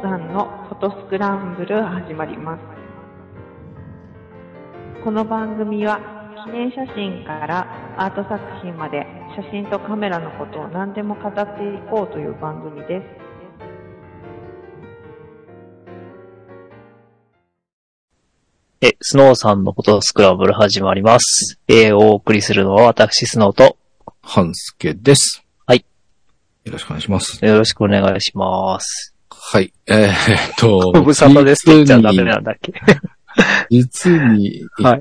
さんのフォトスクランブル始まります。この番組は記念写真からアート作品まで写真とカメラのことを何でも語っていこうという番組です。 スノーさんのフォトスクランブル始まります。お送りするのは私、スノーと、 ハンスケです。 はい。 よろしくお願いします。 よろしくお願いします。 はい。 ご無沙汰ですって言っちゃダメなんだっけ実に、 はい。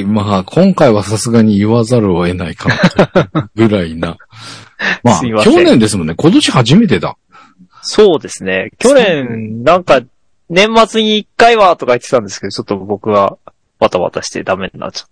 まあ、今回はさすがに言わざるを得ないかな、ぐらいな。まあ、去年ですもんね。今年初めてだ。 そうですね。去年、なんか、年末に1回はとか言ってたんですけど、ちょっと僕はバタバタしてダメになっちゃった。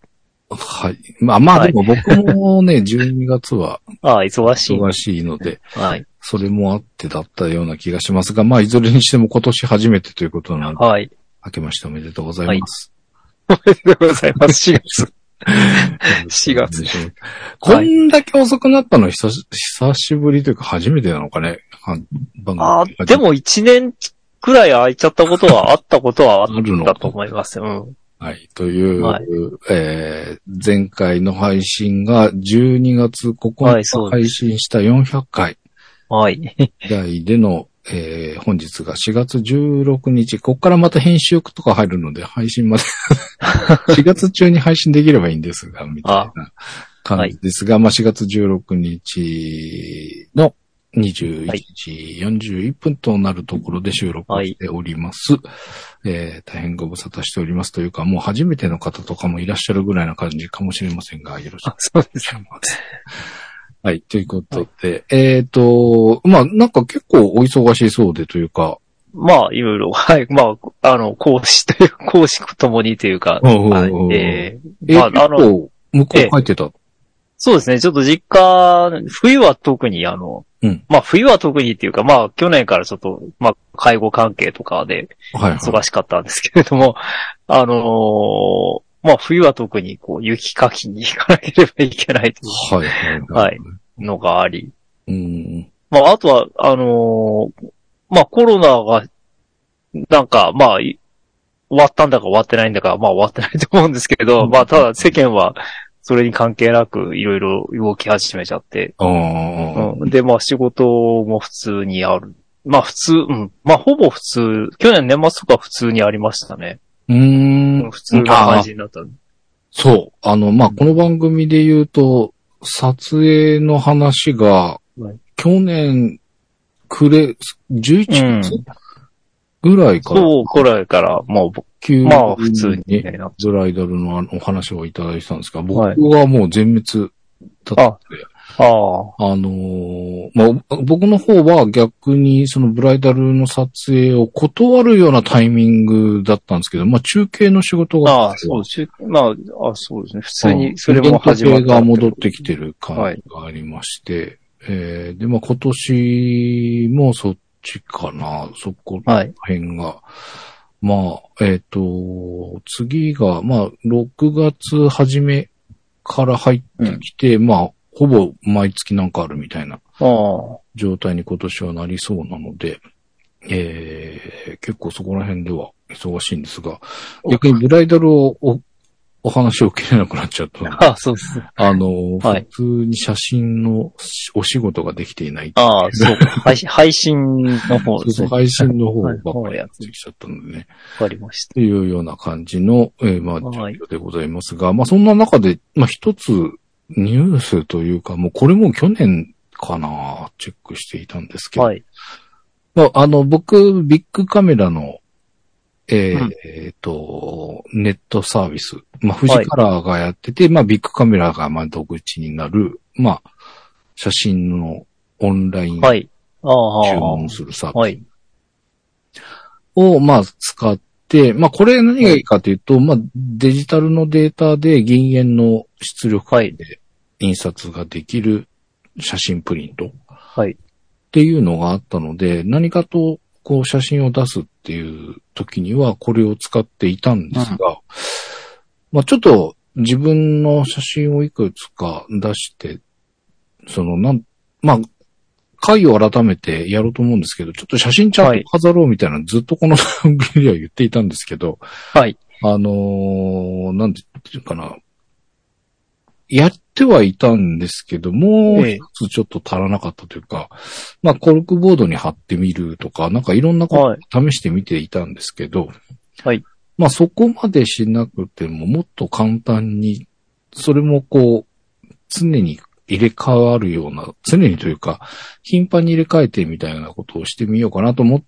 はい。まあ、でも僕もね、12月は、 忙しいので、 はい。 それもあってだったような気がしますが、まあ、いずれにしても今年初めてということなので、 はい。 明けましておめでとうございます。 はい、おめでとうございます。4月。4月。 こんだけ遅くなったのは久しぶりというか初めてなのかね。 でも1年くらい空いちゃったことはあったことはあったと思いますよ。 はい。という、 はい、 前回の配信が12月9日配信した400回。 はい。 台での、本日が4月16日。ここからまた編集とか入るので、配信まで4月中に配信できればいいんですが、みたいな感じですが、まあ4月16日の21時41分となるところで収録をしております。大変ご無沙汰しておりますというか、もう初めての方とかもいらっしゃるぐらいな感じかもしれませんが、よろしくお願いします。はい、ということで、まあなんか結構お忙しそうでというか、 まあいろいろ、はい、まあ講師ともにというか、 結構向こう書いてた。 そうですね。ちょっと実家、冬は特にまあ冬は特にっていうか、まあ去年からちょっと、まあ介護関係とかで忙しかったんですけれども、まあ冬は特にこう雪かきに行かなければいけないという、はい、のがあり。まああとは、まあコロナが、なんかまあ、終わったんだか終わってないんだか、まあ終わってないと思うんですけど、まあただ世間は、それに関係なくいろいろ動き始めちゃって。で、まあ仕事も普通にある。まあ普通、まあほぼ普通、去年年末とか普通にありましたね。普通な感じになった。 そう。まあこの番組で言うと、撮影の話が、去年、11月ぐらいから。 そう、ぐらいから、もう、まあ普通に。 ブライダルのお話をいただいてたんですが、僕はもう全滅だって。まあ、僕の方は逆にそのブライダルの撮影を断るようなタイミングだったんですけど、まあ中継の仕事が。 そうです。まあ、そうですね。普通にそれも始まった。 が戻ってきてる感じがありまして、で、まあ今年もそっちかな、そこら辺が。まあ、次が、まあ、6月初めから入ってきて、まあ、ほぼ毎月なんかあるみたいな状態に今年はなりそうなので、結構そこら辺では忙しいんですが、逆にブライダルをお話を受けれなくなっちゃったので。 そうです。 普通に写真のお仕事ができていない。 そう。配信の方ですね。 そう、配信の方ばっかりやってきちゃったのでね。 わかりました。 というような感じの、まあ、状況でございますが、まあ、そんな中で、まあ、一つニュースというか、もうこれも去年かな、チェックしていたんですけど。まあ、僕、ビッグカメラのネットサービス。まあ、富士カラーがやってて、まあ、ビッグカメラが窓口になる、まあ、写真のオンライン注文するサービスを、まあ、使って、まあ、これ何がいいかというと、まあ、デジタルのデータで銀塩の出力で印刷ができる写真プリントっていうのがあったので、何かとこう写真を出すっていう時にはこれを使っていたんですが、まあちょっと自分の写真をいくつか出して、まあ回を改めてやろうと思うんですけど、ちょっと写真ちゃんと飾ろうみたいな、ずっとこの番組では言っていたんですけど、 はい。 なんていうかな。やってはいたんですけど、もう一つちょっと足らなかったというか、まあ、コルクボードに貼ってみるとか、なんかいろんなことを試してみていたんですけど、 はい。 まあ、そこまでしなくても、もっと簡単に、それもこう、常に入れ替わるような、常にというか、頻繁に入れ替えてみたいなことをしてみようかなと思って、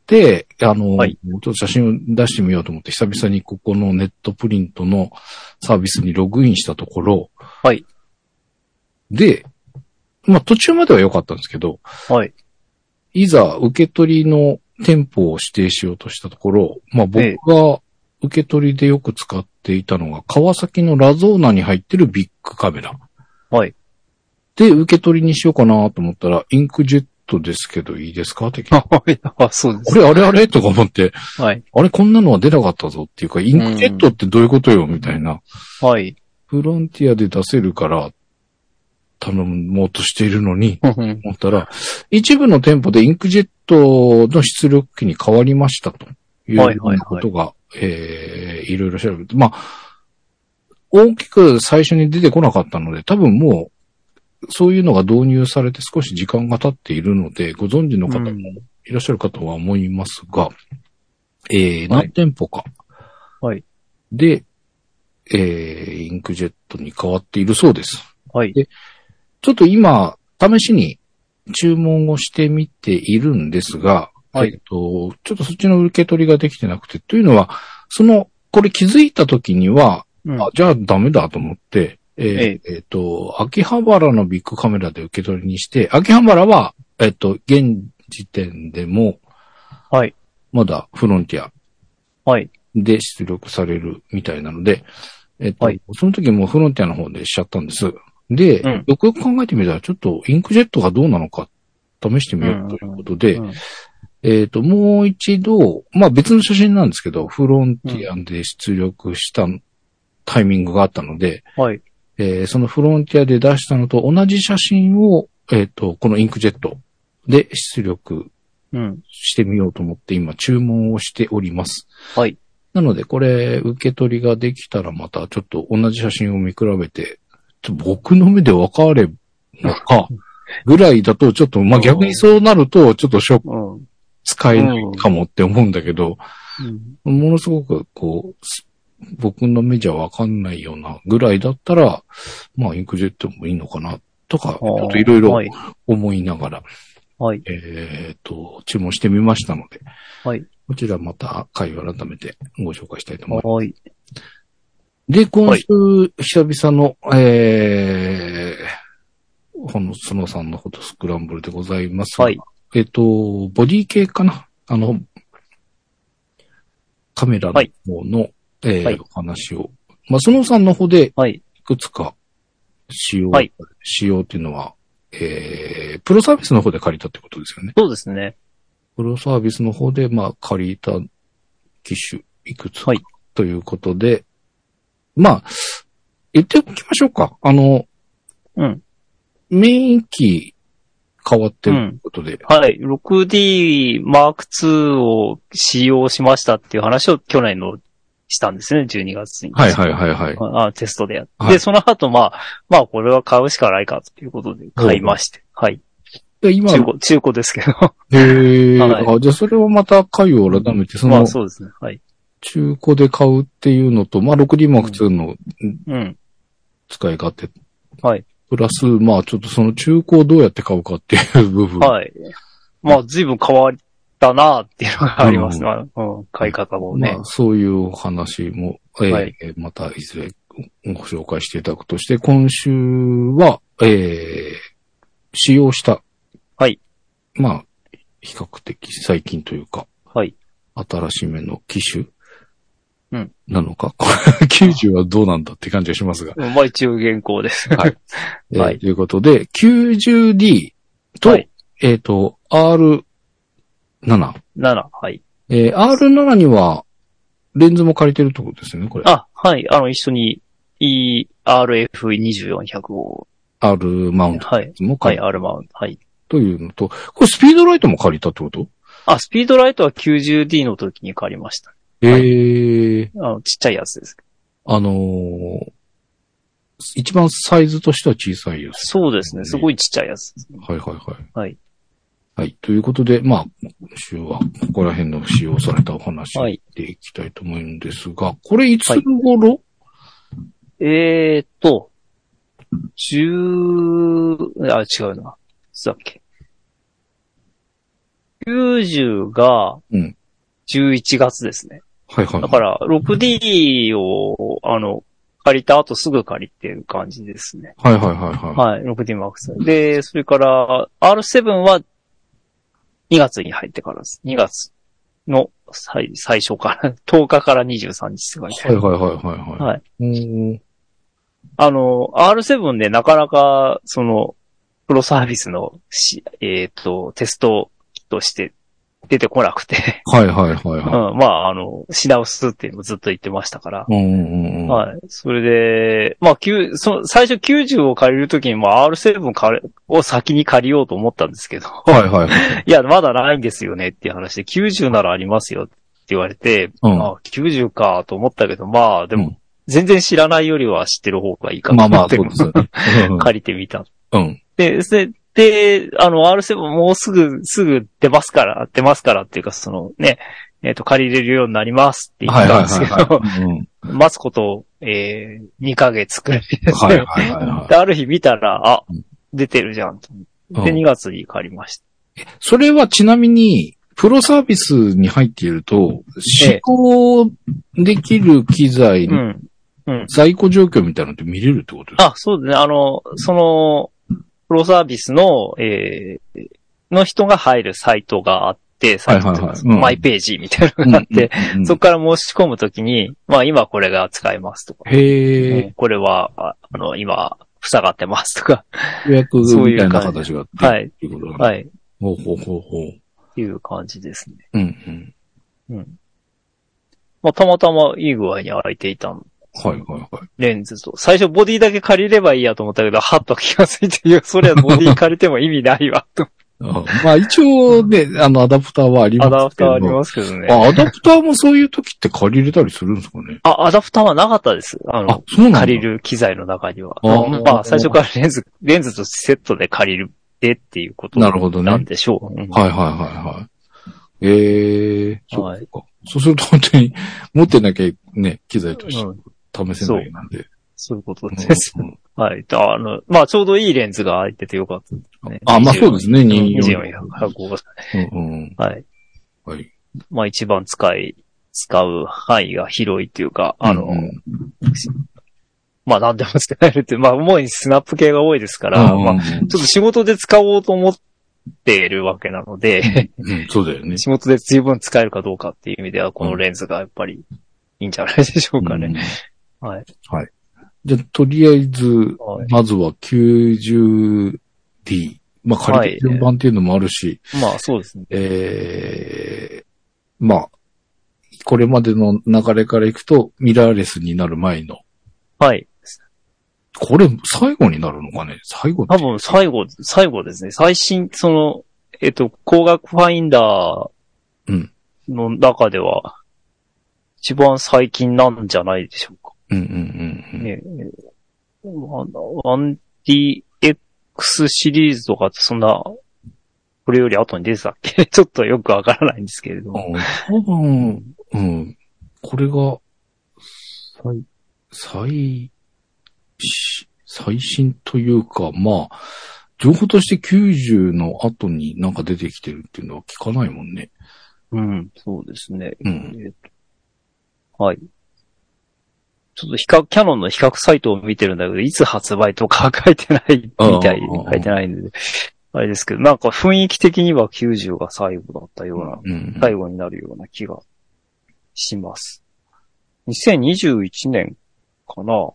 はい、ちょっと写真を出してみようと思って、久々にここのネットプリントのサービスにログインしたところ、 はい。 で、まあ途中までは良かったんですけど、 はい。 いざ受け取りの店舗を指定しようとしたところ、まあ僕が受け取りでよく使っていたのが、川崎のラゾーナに入ってるビッグカメラ。 はい。 で、受け取りにしようかなと思ったら、インクジェットですけどいいですかって聞いて。 あ、そうです。 あれとか思って、はい。あれこんなのは出なかったぞっていうか、インクジェットってどういうことよみたいな。 はい。 フロンティアで出せるから、頼もうとしているのに、思ったら、一部の店舗でインクジェットの出力機に変わりましたというようなことが、いろいろ調べて、まあ、大きく最初に出てこなかったので、多分もう、そういうのが導入されて少し時間が経っているので、ご存知の方もいらっしゃるかとは思いますが、何店舗か。 はい。 で、インクジェットに変わっているそうです。 はい。 でちょっと今、試しに注文をしてみているんですが、 はい。 ちょっとそっちの受け取りができてなくて、というのは、これ気づいた時には、じゃあダメだと思って、秋葉原のビッグカメラで受け取りにして、秋葉原は、現時点でも、 はい。 まだフロンティア。 はい。 で出力されるみたいなので、 はい。 その時もフロンティアの方でしちゃったんです。で、よくよく考えてみたら、ちょっとインクジェットがどうなのか試してみようということで、もう一度、まあ別の写真なんですけど、フロンティアで出力したタイミングがあったので、 はい。 そのフロンティアで出したのと同じ写真を、このインクジェットで出力してみようと思って今注文をしております。 はい。 なのでこれ受け取りができたらまたちょっと同じ写真を見比べて、僕の目で分かれるのか、ぐらいだとちょっと、まあ、逆にそうなると、ちょっと使えないかもって思うんだけど、ものすごくこう、僕の目じゃ分かんないようなぐらいだったら、まあ、インクジェットもいいのかな、とか、ちょっといろいろ思いながら、 はい。 注文してみましたので、 はい。 こちらまた回を改めてご紹介したいと思います。 はい。 で、今週、久々の、そのさんのフォトスクランブルでございます。 はい。 ボディ系かなカメラの方の、お話を。まあ、そのさんの方で、いくつか使用っていうのは、プロサービスの方で借りたってことですよね。 そうですね。 プロサービスの方で、まあ、借りた機種、いくつか、ということで、まあ、言っておきましょうか。メイン機変わってるということで。 はい。6D Mark II を使用しましたっていう話を去年のしたんですね、12月に。 はい。 テストでやって。で、その後、まあ、これは買うしかないかということで買いまして。はい。で、今中古ですけど。 じゃあそれをまた回を改めて、 まあそうですね。はい。 中古で買うっていうのと、まあ、6D Mark II の使い勝手。 はい。 プラス、まあ、ちょっとその中古をどうやって買うかっていう部分。 はい。まあ、随分変わったなっていうのがありますね。買い方もね。 まあ、そういうお話も、またいずれご紹介していただくとして、今週は、使用した。 はい。 まあ、比較的最近というか。 はい。 新しめの機種。なのか90はどうなんだって感じがしますが。 まあ一応現行です。 はい。ということで、90D と、R7。 はい。 R7 には、レンズも借りてるってことですよね、これ。 はい。一緒に ERF2400 を。 R マウント。 はい。 もはい、R マウント。はい。 というのと、これスピードライトも借りたってこと？ スピードライトは 90D の時に借りました。はい、ちっちゃいやつです。 一番サイズとしては小さいやつ。 そうですね。すごいちっちゃいやつですね。 はいはいはい。 はい。 はい。ということで、今週はここら辺の使用されたお話をしていきたいと思うんですが、これいつ頃？ はい、違うな。いつだっけ。90が、11月ですね。 はいはい。 だから、6D を、借りた後すぐ借りてる感じですね。 はいはいはいはい。 はい、6D Max。で、それから、R7 は2月に入ってからです。2月の最初から、10日から23日って書いてある。 はいはいはいはい。 はい。R7 でなかなか、プロサービスのテストとして出てこなくて。 はいはいはいはい。 品薄っていうのもずっと言ってましたから。 はい。それで、最初90を借りるときにR7 を先に借りようと思ったんですけど。 はいはい。 いや、まだないんですよねっていう話で、90ならありますよって言われて、90かと思ったけど、でも、全然知らないよりは知ってる方がいいかなと思って、借りてみた。で、R7 もうすぐ出ますからっていうか、借りれるようになりますって言ったんですけど、待つこと2ヶ月くらいですね。で、ある日見たら、出てるじゃんと。で、2月に借りました。 それはちなみに、プロサービスに入っていると、試行できる機材の在庫状況みたいなのって見れるってことですか？ そうですね。プロサービスの、の人が入るサイトがあって、マイページみたいなのがあって、そこから申し込むときに、今これが使えますとか。 これは、今、塞がってますとか。 予約みたいな形があって。 はい。はい。 ほう。 っていう感じですね。たまたまいい具合に開いていたの。レンズと。最初ボディだけ借りればいいやと思ったけど、はっと気がついて、そりゃボディ借りても意味ないわ、と。 一応ね、アダプターはありますけど。 アダプターありますけどね。 アダプターもそういう時って借りれたりするんですかね？ アダプターはなかったです。 そうなんだ。 借りる機材の中には。最初からレンズとセットで借りるっていうことなんでしょう。 はい。そうか。そうすると本当に持ってなきゃね、機材として試せないなんで。 そういうことです。はい。ちょうどいいレンズが開いててよかったですね。 そうですね、 24-105。はい。一番使う範囲が広いっていうか、何でも使えるって、主にスナップ系が多いですから、ちょっと仕事で使おうと思っているわけなので、 そうだよね。 仕事で十分使えるかどうかっていう意味では、このレンズがやっぱりいいんじゃないでしょうかね。はい。 じゃあ、とりあえず、まずは 90D。借りて順番っていうのもあるし。 そうですね。 これまでの流れからいくと、ミラーレスになる前の。 はい。 これ、最後になるのかね？最後って。 多分、最後ですね。最新、光学ファインダーの中では、一番最近なんじゃないでしょうか。1DX シリーズとかってそんな、これより後に出てたっけ？ちょっとよくわからないんですけれども。 多分、これが、最新というか、情報として90の後になんか出てきてるっていうのは聞かないもんね。 そうですね。はい。ちょっとキャノンの比較サイトを見てるんだけど、いつ発売とか書いてないみたい、書いてないんで、あれですけど、なんか雰囲気的には90が最後だったような、最後になるような気がします。2021年かな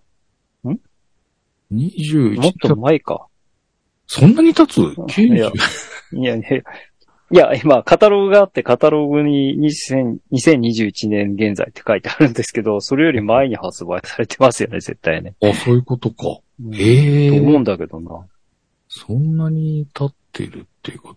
？21 もっと前か。 そんなに経つ？ 90？ いや、今、カタログがあって、カタログに2021年現在って書いてあるんですけど、それより前に発売されてますよね、絶対ね。 そういうことか。と思うんだけどな。 そんなに経っっているっていうこと？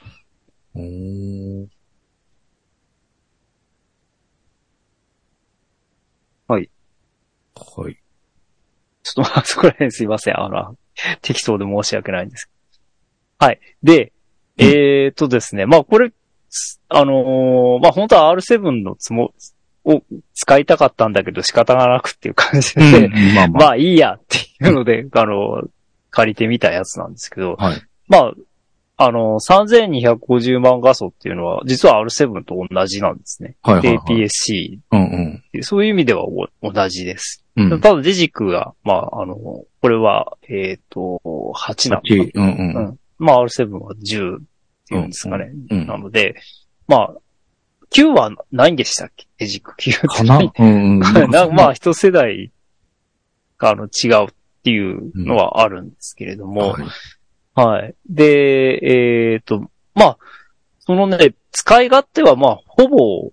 はい。 はい。 ちょっとそこら辺すいません。適当で申し訳ないんです。はい。で、ですね。まあ、これ、まあ、本当は R7 のを使いたかったんだけど仕方がなくっていう感じで、まあいいやっていうので、借りてみたやつなんですけど、 はい。 まあ、3250万画素っていうのは、実は R7 と同じなんですね。 はいはいはい。 APS-C。 うんうん。 そういう意味では同じです。 うん、 ただデジクが、まあ、これは、8なのか。 うんうん。 まあ R7 は10っていうんですかね。 うんうん、 なので、まあ、9はないんでしたっけ？デジク9ってかな？うんうん。 まあ一世代が違うっていうのはあるんですけれども、はい。で、まあ、そのね、使い勝手はまあ、ほぼ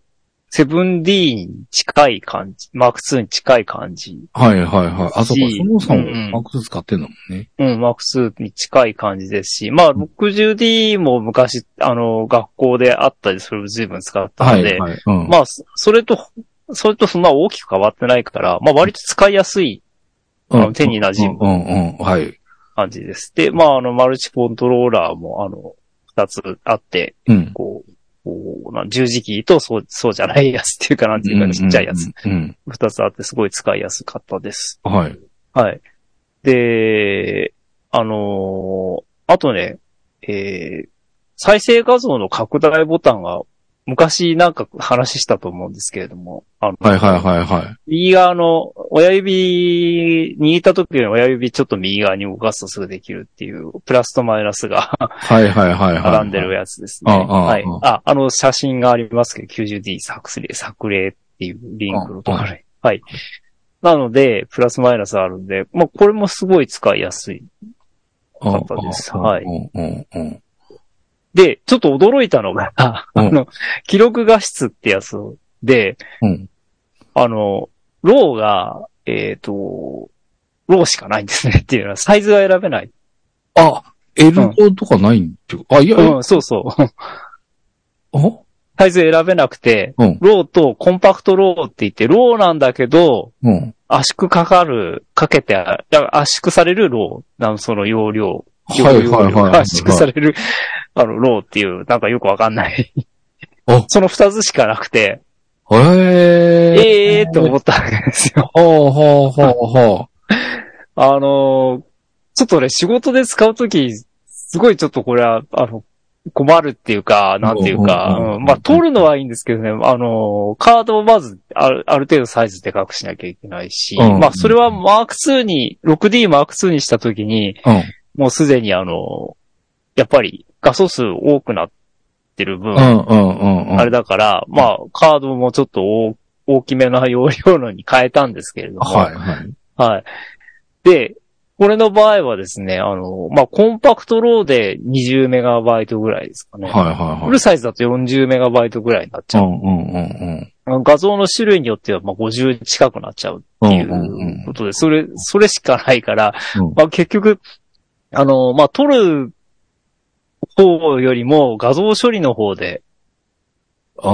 7D に近い感じ、Mark II に近い感じ。 はいはいはい。あ、そうか、そもそも Mark II 使ってんのもね。 Mark II に近い感じですし、まあ、60D も昔、学校であったり、それを随分使ったので、はいはい、まあ、それとそんな大きく変わってないから、まあ、割と使いやすい、手に馴染む感じです。で、まあ、マルチコントローラーも、二つあって、こう、十字キーとそうじゃないやつっていうかなんていうかちっちゃいやつ。二つあってすごい使いやすかったです。 はい。 はい。で、あとね、再生画像の拡大ボタンが昔なんか話したと思うんですけれども。 はいはいはいはい。 右側の親指、握った時の親指ちょっと右側に動かすとすぐできるっていう、プラスとマイナスがはいはいはいはい。 並んでるやつですね。はい。写真がありますけど、90D 作例っていうリンクのところに。はい。なので、プラスマイナスあるんで、まあ、これもすごい使いやすい方です。はい。で、ちょっと驚いたのが、記録画質ってやつで、ローが、ローしかないんですねっていうのは、サイズが選べない。 あ、L ローとかないんってあ、いや、 そうそう。サイズ選べなくて、ローとコンパクトローって言って、ローなんだけど、圧縮かけて、圧縮されるロー、その容量。圧縮される、ローっていう、なんかよくわかんない。その二つしかなくて、って思ったわけですよ。ちょっとね、仕事で使うとき、すごいちょっとこれは、困るっていうか、なんていうか、まあ、取るのはいいんですけどね、カードをまず、ある程度サイズでかくしなきゃいけないし、まあ、それは6D Mark II にしたときに、もうすでにやっぱり画素数多くなってる分、あれだから、まあ、カードもちょっと大きめな容量のに変えたんですけれども、はい。で、これの場合はですね、まあ、コンパクトローで20メガバイトぐらいですかね。フルサイズだと40メガバイトぐらいになっちゃう。画像の種類によっては、まあ、50近くなっちゃうっていうことで、それしかないから、まあ、結局、まあ、撮る方よりも画像処理の方で、コ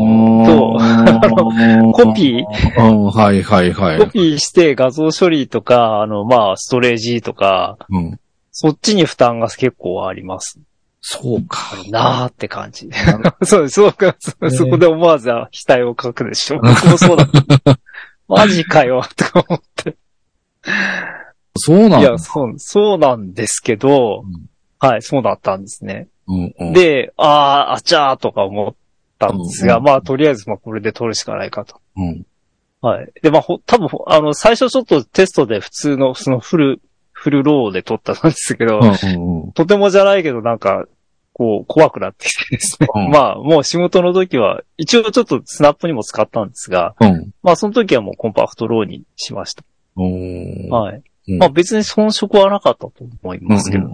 ピーコピーして画像処理とか、まあ、ストレージとか、そっちに負担が結構あります。 そうか。 なーって感じ。そうか、そこで思わず額を書くでしょ。僕もそうだ。マジかよ、とか思って。 そうなんだ。 いや、そうなんですけど、はい、そうだったんですね。で、あちゃーとか思ったんですが、まあ、とりあえず、まあ、これで撮るしかないかと。はい。で、まあ、多分、最初ちょっとテストで普通の、そのフルローで撮ったんですけど、とてもじゃないけど、なんか、こう、怖くなってきてですね。まあ、もう仕事の時は、一応ちょっとスナップにも使ったんですが、まあ、その時はもうコンパクトローにしました。はい。まあ、別に遜色はなかったと思いますけど。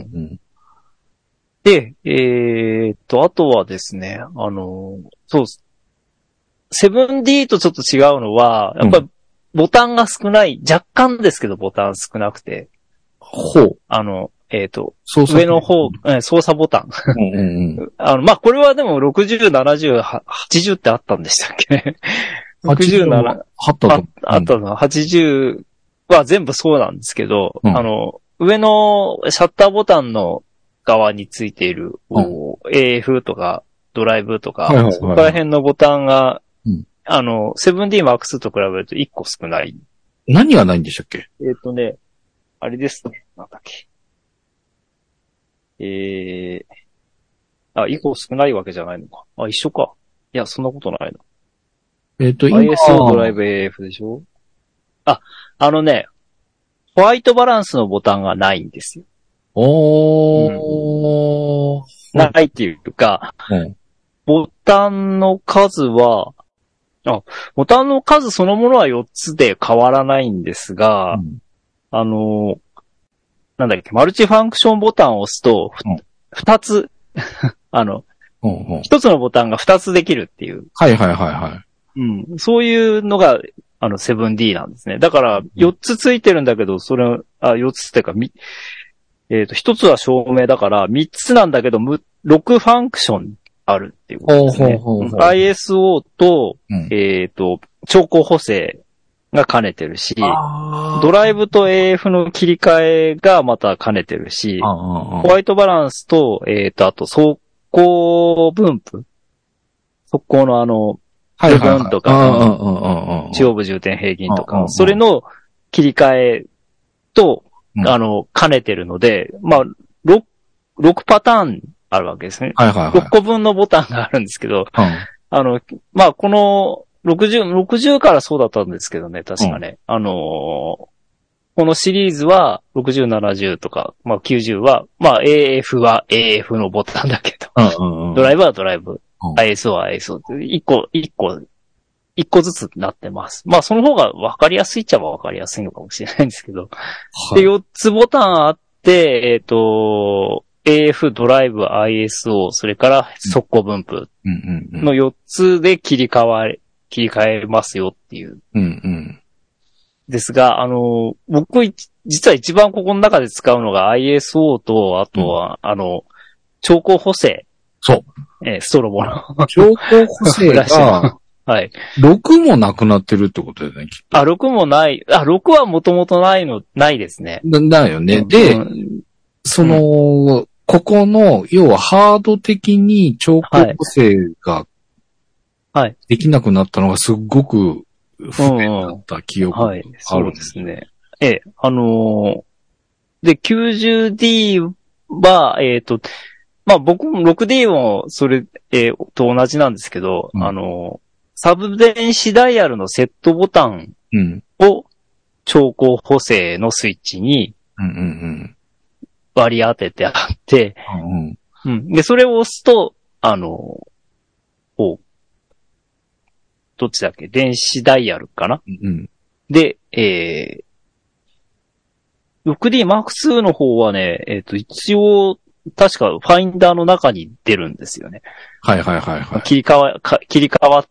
で、あとはですね、そうです。7D とちょっと違うのは、やっぱりボタンが少ない、若干ですけどボタン少なくて。 上の方、操作ボタン。まあ、これはでも60、70、80ってあったんでしたっけね。67、あったの。80は全部そうなんですけど、上のシャッターボタンの側についている、AF とかドライブとか、そこら辺のボタンが、7D Mark II と比べると1個少ない。 何がないんでしたっけ？ あれですね。なんだっけ。1個少ないわけじゃないのか。一緒か。いや、そんなことないな。ISO ドライブ AF でしょ？ホワイトバランスのボタンがないんですよ。ないっていうか、ボタンの数は、ボタンの数そのものは4つで変わらないんですが、なんだっけ、マルチファンクションボタンを押すと、2つ、1つのボタンが2つできるっていう。そういうのが、7D なんですね。だから、4つついてるんだけど、4つっていうか、1つは照明だから、3つなんだけど、6ファンクションあるっていうことですね。ISO と、調光補正が兼ねてるし、ドライブと AF の切り替えがまた兼ねてるし、ホワイトバランスと、あと、速攻分布。速攻の部分とか、中央部重点平均とか、それの切り替えと、兼ねてるので、まあ、6パターンあるわけですね。6個分のボタンがあるんですけど、まあ、この60からそうだったんですけどね、確かね。このシリーズは60、70とか、まあ90は、まあ AF は AF のボタンだけど、ドライブはドライブ、ISO は ISO って一個ずつなってます。まあその方が分かりやすいっちゃ分かりやすいのかもしれないんですけど。で、4つボタンあって、AF、ドライブ、ISO、それから速攻分布の4つで切り替えますよっていう。ですが、僕、実は一番ここの中で使うのが ISO と、あとは、調光補正。 そう。 ストロボの。 調光補正が、 はい。 6もなくなってるってことだよね、きっと。 6もない。6はもともとないですね。 だよね。で、ここの、要はハード的に調光補正が、できなくなったのがすっごく不便だった記憶があるんです。 そうですね。で、90D は、まあ僕も 6D もそれ、と同じなんですけど、サブ電子ダイヤルのセットボタンを調光補正のスイッチに割り当ててあって、で、それを押すと、どっちだっけ？電子ダイヤルかな？で、6D Mark II の方はね、一応、確かファインダーの中に出るんですよね。切り替わって、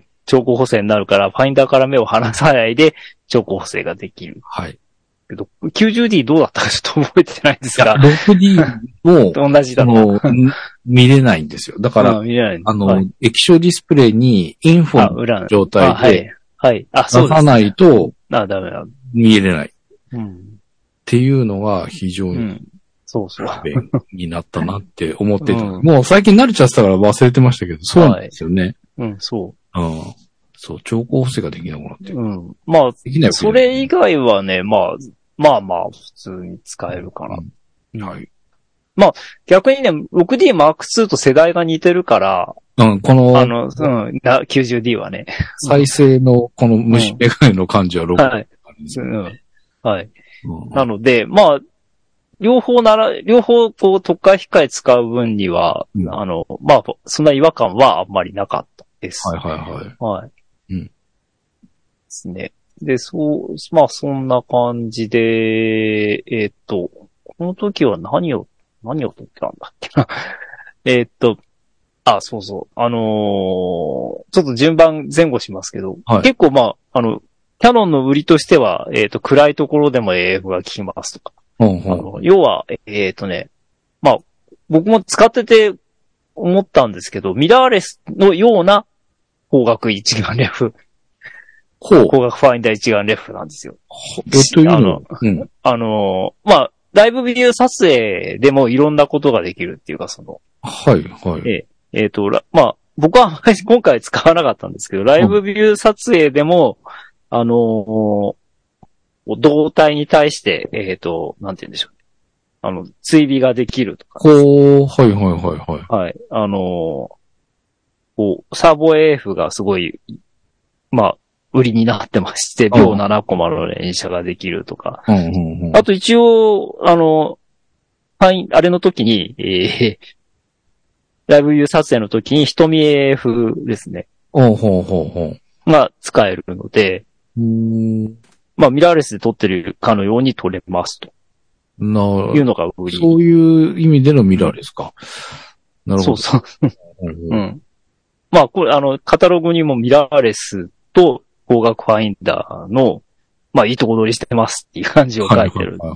調光補正になるから、ファインダーから目を離さないで、調光補正ができる。けど、90D どうだったかちょっと覚えてないんですが。 6D も、 同じだと。 見れないんですよ。だから、 見れない。 液晶ディスプレイにインフォの状態で、出さないと、 ダメだ。 見れない。っていうのが非常に、不便になったなって思ってた。もう最近慣れちゃってたから忘れてましたけど、そうなんですよね。 そう、 調光補正ができなくなってる。 まあ、それ以外はね、まあ、普通に使えるかな。まあ、逆にね、6D Mark II と世代が似てるから、 この、 90D はね。 再生のこの虫眼鏡の感じは6D なので、まあ、両方こう特化控え使う分には、まあ、そんな違和感はあんまりなかったです。ですね。で、まあそんな感じで、この時は何を撮ってたんだっけな。そうそう。ちょっと順番前後しますけど、結構まあ、キャノンの売りとしては、暗いところでも AF が効きますとか。 要は、まあ、僕も使ってて思ったんですけど、ミラーレスのような光学一眼レフ。光学ファインダー一眼レフなんですよ。 というのまあ、ライブビデオ撮影でもいろんなことができるっていうか、 はい、はい。 まあ、僕は今回使わなかったんですけど、ライブビデオ撮影でも、胴体に対して、なんて言うんでしょう。追尾ができるとか。 はい、はい、はい。 はい。サーボ AF がすごい、まあ、売りになってまして、秒7コマの連写ができるとか。あと一応、あれの時に、ライブビュー撮影の時に瞳 AF ですね。が使えるので、まあ、ミラーレスで撮ってるかのように撮れますと。いうのが売り。 そういう意味でのミラーレスか。なるほど。 そう。うん。まあ、これ、カタログにもミラーレスと光学ファインダーの、まあ、いいとこ取りしてますっていう感じを書いてる。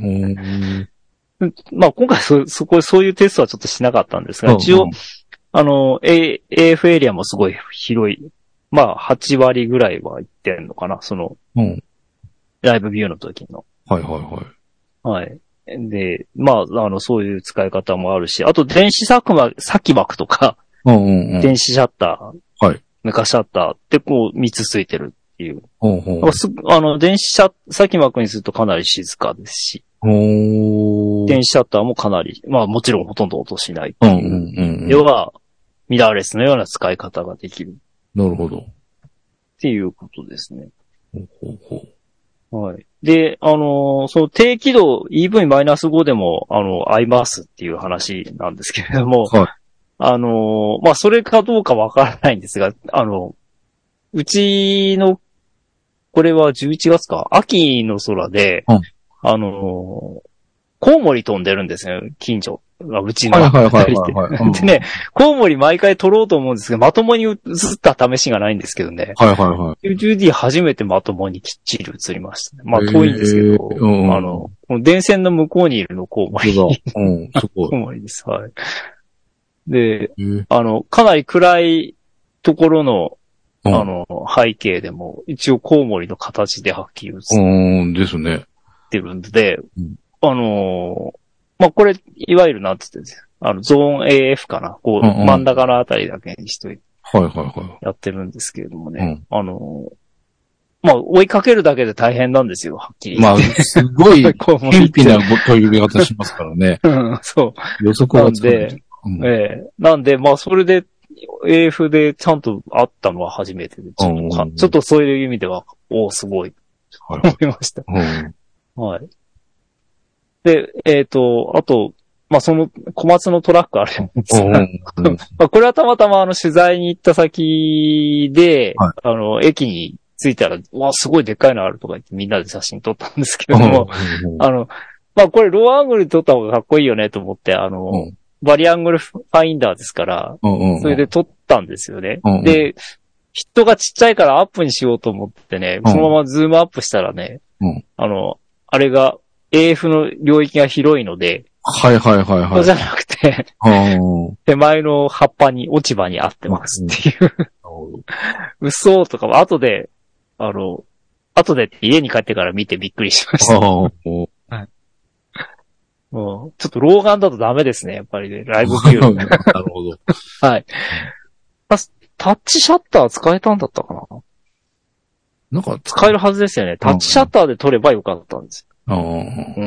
まあ、今回そういうテストはちょっとしなかったんですが、一応、AF エリアもすごい広い。まあ、8割ぐらいは行ってんのかな、ライブビューの時の。 はいはいはい。 はい。で、まあ、そういう使い方もあるし、あと電子先膜とか、電子シャッター、はい。メカシャッターってこう3つついてるっていう。電子先膜にするとかなり静かですし、電子シャッターもかなり、まあもちろんほとんど音しないっていう。要は、ミラーレスのような使い方ができる。 なるほど。 っていうことですね。はい。で、その低輝度 EV-5 でも、合いますっていう話なんですけれども、はい。まあ、それかどうかわからないんですが、うちの、これは11月か秋の空で、コウモリ飛んでるんですよ、近所。うちの。でね、コウモリ毎回撮ろうと思うんですけど、まともに映った試しがないんですけどね。QD 初めてまともにきっちり映りましたね。まあ遠いんですけど、この電線の向こうにいるのコウモリ。コウモリです。はい。で、かなり暗いところの、背景でも、一応コウモリの形ではっきり映ですね。 ってるんで、まあ、これ、いわゆるなんつってんですよ。ゾーン AF かな。こう、真ん中のあたりだけにしといて。やってるんですけれどもね。まあ、追いかけるだけで大変なんですよ、はっきり。 まあ、すごい、偏僻な飛び方しますからね。 そう。 予測がつかない。 なんで、まあ、それで、AF でちゃんとあったのは初めてで、ちょっとそういう意味では、すごい、思いました。はい。で、あと、まあ、小松のトラックあるんですが、まあ、これはたまたま取材に行った先で、駅に着いたら、すごいでっかいのあるとか言ってみんなで写真撮ったんですけれども、まあ、これローアングルで撮った方がかっこいいよねと思って、バリアングルファインダーですから、それで撮ったんですよね。で、人がちっちゃいからアップにしようと思ってね、そのままズームアップしたらね、あれが AF の領域が広いので、そうじゃなくて、手前の葉っぱに、落ち葉に合ってますっていう。嘘とかも後でって家に帰ってから見てびっくりしました。ちょっと老眼だとダメですね、やっぱりね。ライブビュー。 なるほど。 はい。タッチシャッター使えたんだったかな？なんか使えるはずですよね。タッチシャッターで撮ればよかったんですよ。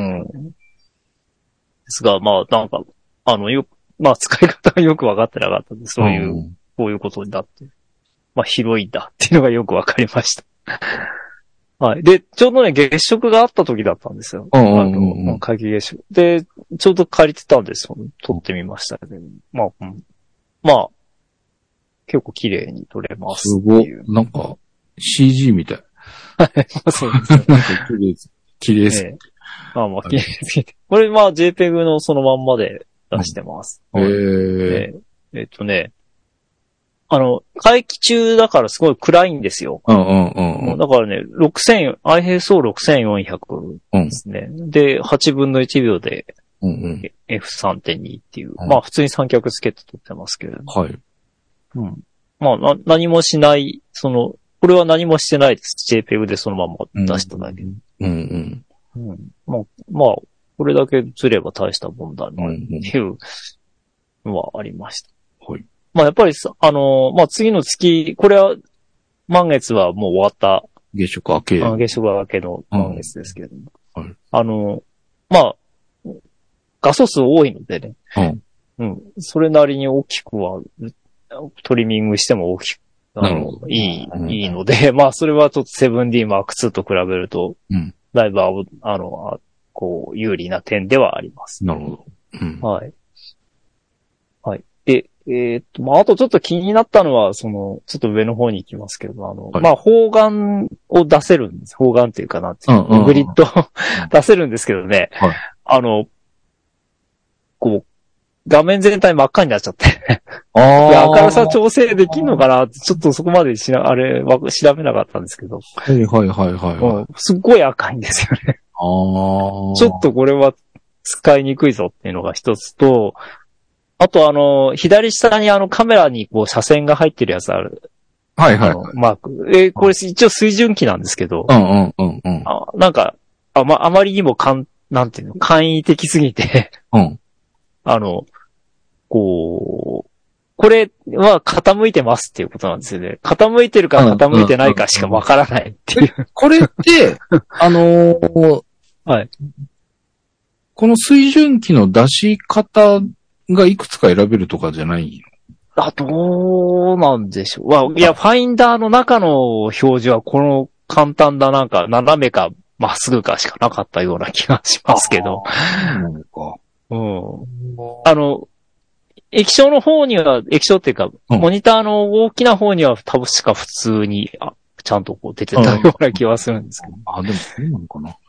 ですが、まあ、なんか、まあ、使い方がよくわかってなかったんで、こういうことになって。まあ、広いんだっていうのがよくわかりました。はい。で、ちょうどね、月食があった時だったんですよ。皆既月食。で、ちょうど借りてたんですよ。撮ってみましたけど。まあ、結構綺麗に撮れますっていう。 すごい。なんか、CG みたい。 そうですね。 なんか綺麗です。 まあ、綺麗です。これ、まあ、JPEG のそのまんまで出してます。 会期中だからすごい暗いんですよ。だからね、ISO 6400ですね。で、8分の1秒で、F3.2 っていう。まあ、普通に三脚つけて撮ってますけれども。はい。まあ、何もしない、これは何もしてないです。JPEG でそのまま出しただけ。まあ、これだけずれば大した問題ないっていうのはありました。はい。まあ、やっぱりまあ、次の月、これは、満月はもう終わった。 月食明け。 月食明けの満月ですけれども。はい。まあ、画素数多いのでね。それなりに大きくは、トリミングしても大きく、いいので、まあ、それはちょっと 7D Mark II と比べると、だいぶ、こう、有利な点ではあります。 なるほど。はい。はい。で、まあ、あとちょっと気になったのは、ちょっと上の方に行きますけど、まあ、方眼を出せるんです。方眼っていうかなっていう。グリッド出せるんですけどね。こう、画面全体真っ赤になっちゃって。明るさ調整できんのかなって、ちょっとそこまで調べなかったんですけど。すっごい赤いんですよね。ちょっとこれは使いにくいぞっていうのが一つと、あと左下にカメラにこう車線が入ってるやつある。マーク。これ一応水準器なんですけど。なんか、あまりにもなんていうの、簡易的すぎて。これは傾いてますっていうことなんですよね。傾いてるか傾いてないかしかわからないっていう。 これって、はい。この水準器の出し方がいくつか選べるとかじゃないの？どうなんでしょう。いや、ファインダーの中の表示はこの簡単ななんか斜めかまっすぐかしかなかったような気がしますけど。液晶の方には、液晶っていうか、モニターの大きな方には確か普通に、ちゃんとこう出てたような気はするんですけど。 でもそうなのかな。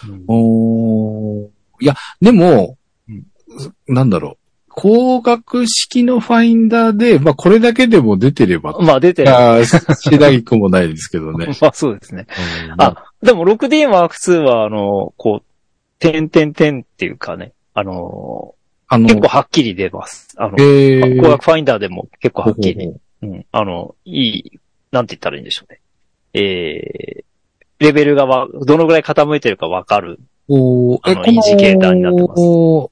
いや、でも、なんだろう。光学式のファインダーで、まあこれだけでも出てれば。 まあ出てれば。 しないくもないですけどね。 まあそうですね。でも 6D Mark II はこう、点っていうかね、結構はっきり出ます。光学ファインダーでも結構はっきり。いい、なんて言ったらいいんでしょうね。レベルがどのぐらい傾いてるかわかる。インジケーターになってます。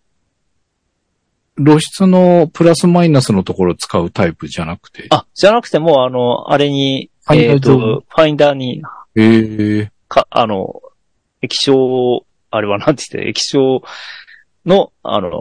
露出のプラスマイナスのところを使うタイプじゃなくて。 じゃなくてもあれに、ファインダーに、液晶、あれはなんて言って液晶の、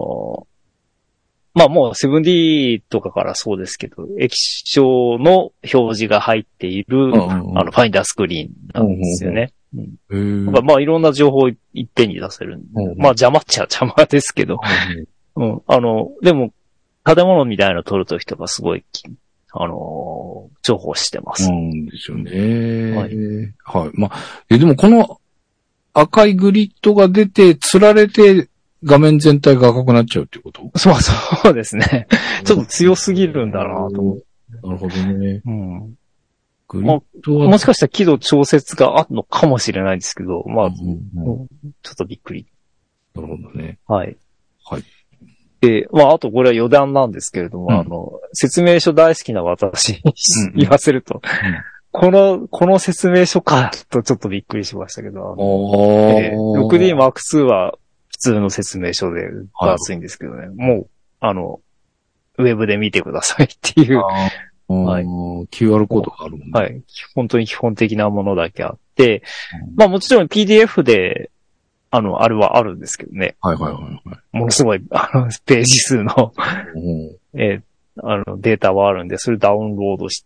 まあもう 7D とかからそうですけど、液晶の表示が入っている、ファインダースクリーンなんですよね。まあいろんな情報をいっぺんに出せる。まあ邪魔っちゃ邪魔ですけど。でも、建物みたいなの撮るときとかすごい、重宝してます。 ですよね。はい。まあ、でもこの赤いグリッドが出て、釣られて、画面全体が赤くなっちゃうってこと？ そうですね。ちょっと強すぎるんだなと思って。 なるほどね。 グリッドはもしかしたら輝度調節があるのかもしれないですけど、まあ、ちょっとびっくり。 なるほどね。 はい。まあ、あとこれは余談なんですけれども、説明書大好きな私に言わせると、この説明書か、とちょっとびっくりしましたけど、6D Mark II は普通の説明書で分厚いんですけどね、もう、ウェブで見てくださいっていう。 QR コードがあるもんね。 はい。本当に基本的なものだけあって、まあもちろん PDF で、あれはあるんですけどね。ものすごい、ページ数のデータはあるんで、それダウンロードして、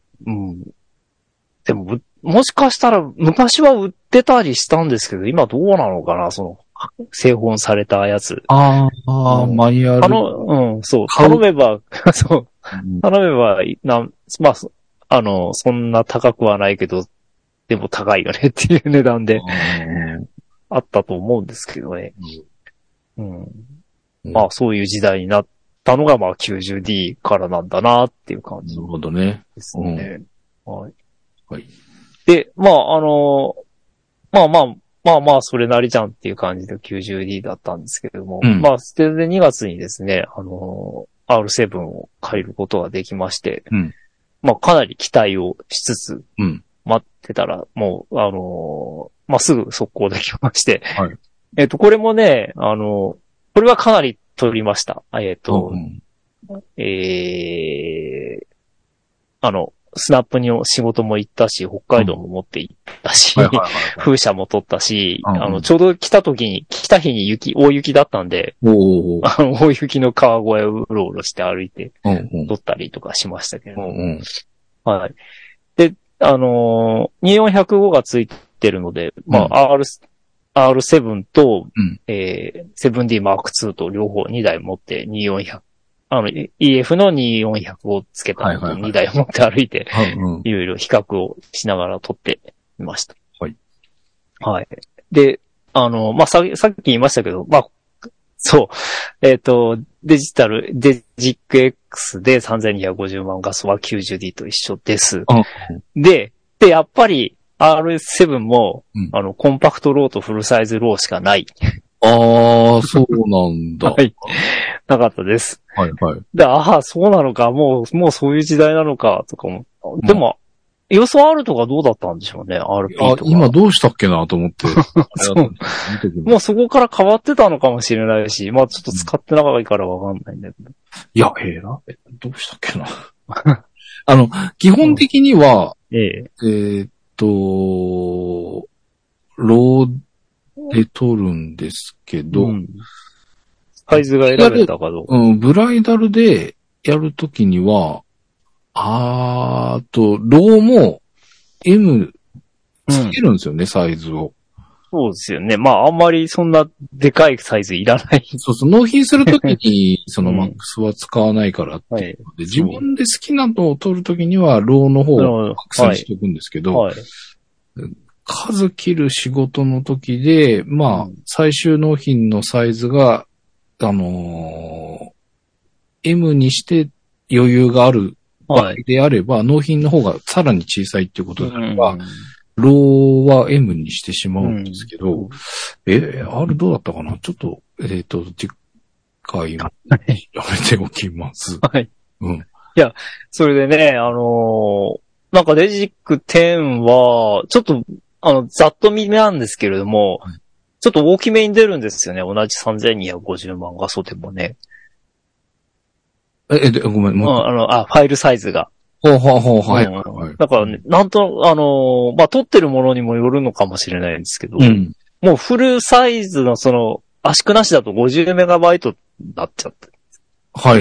でも、もしかしたら、昔は売ってたりしたんですけど、今どうなのかな、製本されたやつ。 マニュアル。 そう。頼めば、まあ、そんな高くはないけど、でも高いよねっていう値段で。あったと思うんですけどね。まあそういう時代になったのがまあ 90D からなんだなっていう感じ。 なるほどね。 ですね。はい。 はい。 で、まあまあ、それなりじゃんっていう感じで 90D だったんですけれども、まあ、それで2月にですね、R7 を借りることができまして、まあ、かなり期待をしつつ、待ってたら、もう、まあ、すぐ速攻できまして、はい、これもね、これはかなり取りました。スナップに仕事も行ったし、北海道も持って行ったし、風車も取ったし、ちょうど来た日に大雪だったんで、大雪の川越をうろうろして歩いて、取ったりとかしましたけれども。はい。で、2405がついてるので、まあ、R7 と、7D Mark II と両方2台持って2400、EF の2400をつけたのと2台持って歩いて、いろいろ比較をしながら撮ってみました。はい。はい。で、まあ、さっき言いましたけど、まあ、そう、デジック X で3250万画素は 90D と一緒です。で、やっぱり R7 も、コンパクトローとフルサイズローしかない。 ああ、そうなんだ。 はい。なかったです。 はいはい。 で、そうなのか、もうそういう時代なのか、とかも。でも、予想あるとかどうだったんでしょうね、RP とか。 今どうしたっけなと思って。 そう。もうそこから変わってたのかもしれないし、まあちょっと使ってなかったからわかんないんだけど。 いや、どうしたっけな。基本的には、ローで撮るんですけど、 サイズが選べたかどうか。 ブライダルでやるときには、ローも M つけるんですよね、サイズを。 そうですよね。まあ、あんまりそんなでかいサイズいらない。 そう、納品するときに、そのマックスは使わないからっていうので、自分で好きなのを取るときには、ローの方をマックスにしておくんですけど、数切る仕事の時で、まあ、最終納品のサイズが、M にして余裕がある場合であれば、納品の方がさらに小さいっていうことであれば、ローは M にしてしまうんですけど、R どうだったかなちょっと、次回もやめておきます。 はい。いや、それでね、なんかデジック10は、ちょっと、ざっと見なんですけれども、ちょっと大きめに出るんですよね。同じ3250万画素でもね。 ごめん、 ファイルサイズが。 はい。 だからね、まあ、撮ってるものにもよるのかもしれないんですけど、もうフルサイズの圧縮なしだと50メガバイトになっちゃって。 はい。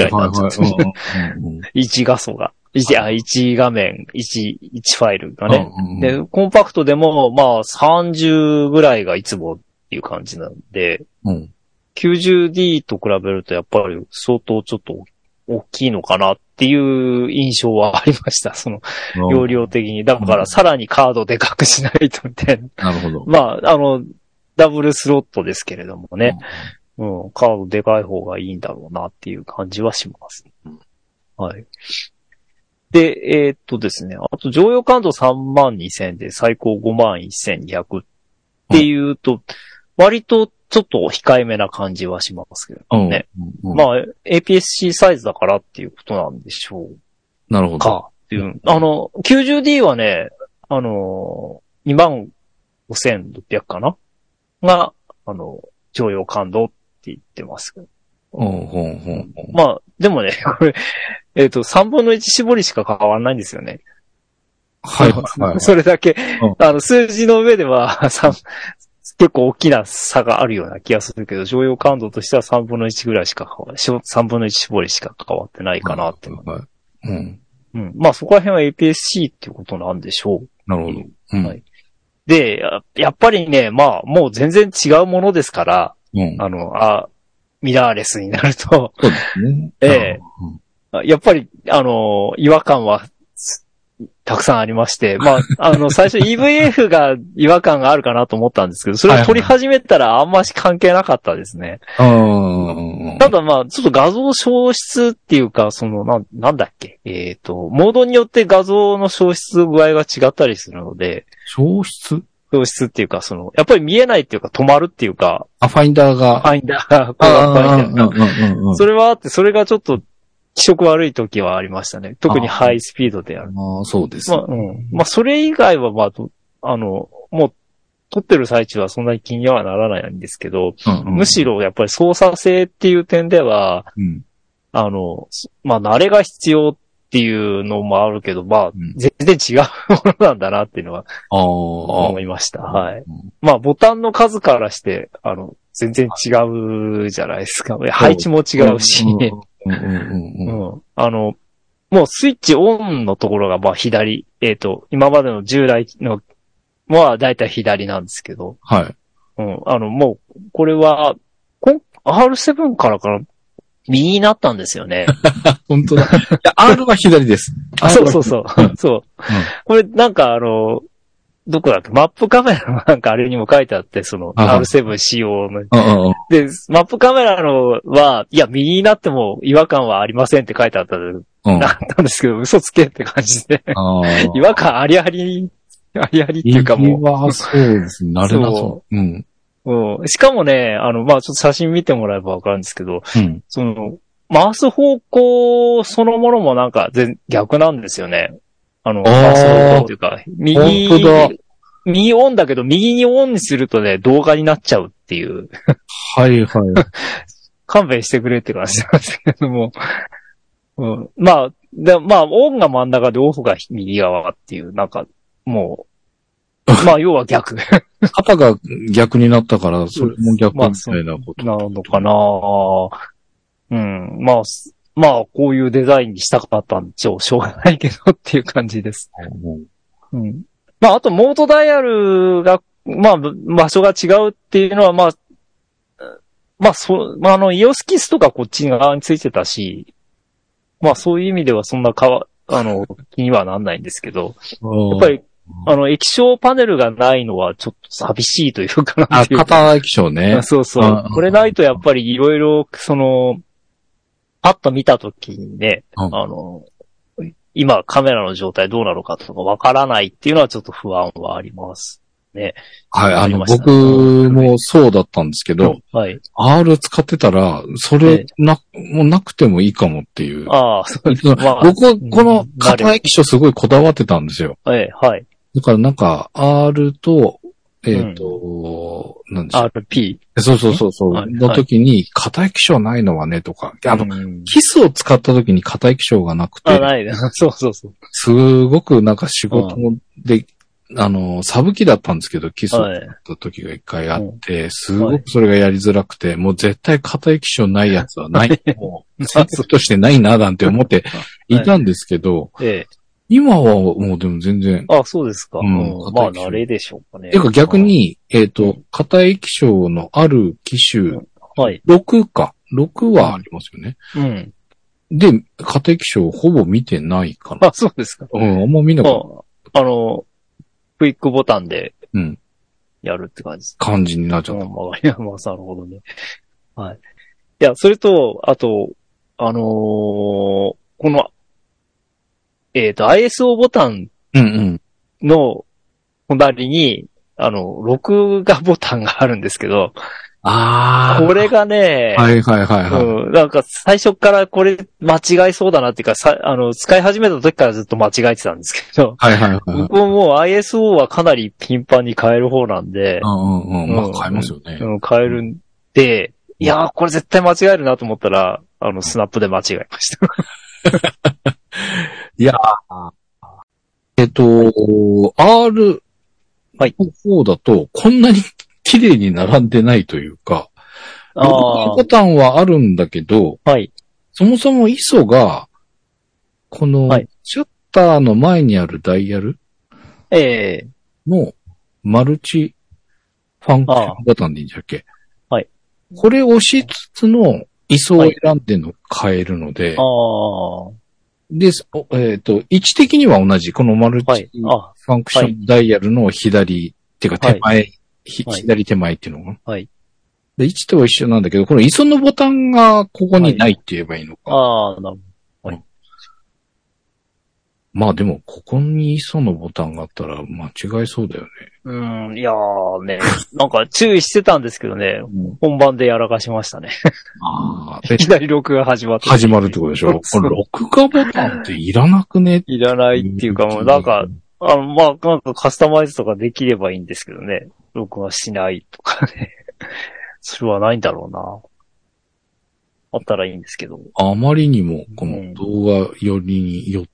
1画素が。1画面、1ファイルがね。で、コンパクトでも、まあ、30ぐらいがいつもっていう感じなんで、90D と比べるとやっぱり相当ちょっと大きいのかなっていう印象はありました。容量的に。だからさらにカードでかくしないとみたいな。なるほど。 まあ、ダブルスロットですけれどもね。カードでかい方がいいんだろうなっていう感じはします。はい。で、ですね、あと常用感度32,000で最高51,200っていうと、割とちょっと控えめな感じはしますけどね。まあ、APS-C サイズだからっていうことなんでしょう。 なるほど。 か。っていう。90D はね、25,600かなが、常用感度って言ってますけど。まあ、でもね、これ、3分の1絞りしか変わらないんですよね。 はい。 それだけ、数字の上では、結構大きな差があるような気がするけど、常用感度としては3分の1ぐらいしか3分の1絞りしか変わってないかなって。まあそこら辺は APS-C っていうことなんでしょう。 なるほど。 で、やっぱりね、まあもう全然違うものですから、ミラーレスになると、 そうですね。 やっぱり、違和感はたくさんありまして、まあ、最初 EVF が違和感があるかなと思ったんですけど、それを撮り始めたらあんまし関係なかったですね。ただまあ、ちょっと画像消失っていうか、なんだっけ、モードによって画像の消失具合が違ったりするので。 消失っていうか、やっぱり見えないっていうか止まるっていうか。 ファインダーが。 ファインダー。それはあって、それがちょっと気色悪い時はありましたね。特にハイスピードでやる。 そうです。 まあ、それ以外は、まあ、もう、撮ってる最中はそんなに気にはならないんですけど、むしろやっぱり操作性っていう点では、まあ、慣れが必要っていうのもあるけど、まあ、全然違うものなんだなっていうのは、思いました。はい。まあ、ボタンの数からして、全然違うじゃないですか。配置も違うし、もうスイッチオンのところが、まあ、左、今までの従来の、まあ、だいたい左なんですけど、 はい。 もう、これは、R7 から右になったんですよね。 本当だ。いや、R は左です。 そう。そう。これなんかどこだっけ、マップカメラのなんかあれにも書いてあって、R7 仕様の。で、マップカメラのは、いや、右になっても違和感はありませんって書いてあったんですけど、嘘つけって感じで。違和感ありありっていうかもう。 そうですね。慣れなそう。 しかもね、まあちょっと写真見てもらえばわかるんですけど、回す方向そのものもなんか逆なんですよね。回す方向っていうか、右オンだけど、右にオンにするとね、動画になっちゃうっていう。 はい。 勘弁してくれって感じなんですけども。まあ、オンが真ん中でオフが右側っていう、なんか、もう、まあ、要は逆。 肩が逆になったから、それも逆みたいなこと。 なのかな。まあ、こういうデザインにしたかったんで、しょうがないけどっていう感じです。まあ、あと、モードダイヤルが、まあ、場所が違うっていうのは、まあ、イオスキスとかこっち側についてたし、まあ、そういう意味ではそんな気にはなんないんですけど、やっぱり、液晶パネルがないのはちょっと寂しいというかなっていう。 片液晶ね。 そう。これないとやっぱりいろいろ、パッと見たときにね、今カメラの状態どうなのかとかわからないっていうのはちょっと不安はありますね。 はい、僕もそうだったんですけど、 はい。 R 使ってたら、それもうなくてもいいかもっていう。 そうです。 僕はこの片液晶すごいこだわってたんですよ。 はい。 だからなんか、R と、なんでしょう。 RP。 そう。の時に、片液晶ないのはね、とか。キスを使った時に片液晶がなくて。 ないね。そう。 すごくなんか仕事で、サブ機だったんですけど、キスを使った時が一回あって、すごくそれがやりづらくて、もう絶対片液晶ないやつはない。もう、選択としてないな、なんて思っていたんですけど、今はもうでも全然。 そうですか。まあ、慣れでしょうかね。 てか逆に、片液晶のある機種、6か。6はありますよね。で、片液晶ほぼ見てないかな。 そうですか。 あんま見なかった。 クイックボタンで、やるって感じです。 感じになっちゃった。 なるほどね。はい。いや、それと、あと、この、ISO ボタンの隣に、録画ボタンがあるんですけど、これがね、なんか最初からこれ間違いそうだなっていうか、使い始めた時からずっと間違えてたんですけど、僕も ISO はかなり頻繁に変える方なんで、 まあ変えますよね。 変えるんで、いやーこれ絶対間違えるなと思ったら、スナップで間違えました。 いやR の方だと、こんなに綺麗に並んでないというか、ボタンはあるんだけど、そもそも ISO が、この、シャッターの前にあるダイヤルのマルチファンクションボタンでいいんじゃっけ？これを押しつつの ISO を選んでの変えるので、 で、位置的には同じ。このマルチファンクションダイヤルの左、っていうか手前、左手前っていうのかな。はい。で、位置とは一緒なんだけど、この ISO のボタンがここにないって言えばいいのか。 ああ、なるほど。はい。 まあでも、ここに ISO のボタンがあったら間違いそうだよね。いやーね、なんか注意してたんですけどね、本番でやらかしましたね。 ああ。いきなり録画始まって。 始まるってことでしょこれ録画ボタンっていらなくねいらないっていうかもうなんか、まあ、なんかカスタマイズとかできればいいんですけどね。録画しないとかね。それはないんだろうな。あったらいいんですけど。 あまりにも、この動画寄りによって、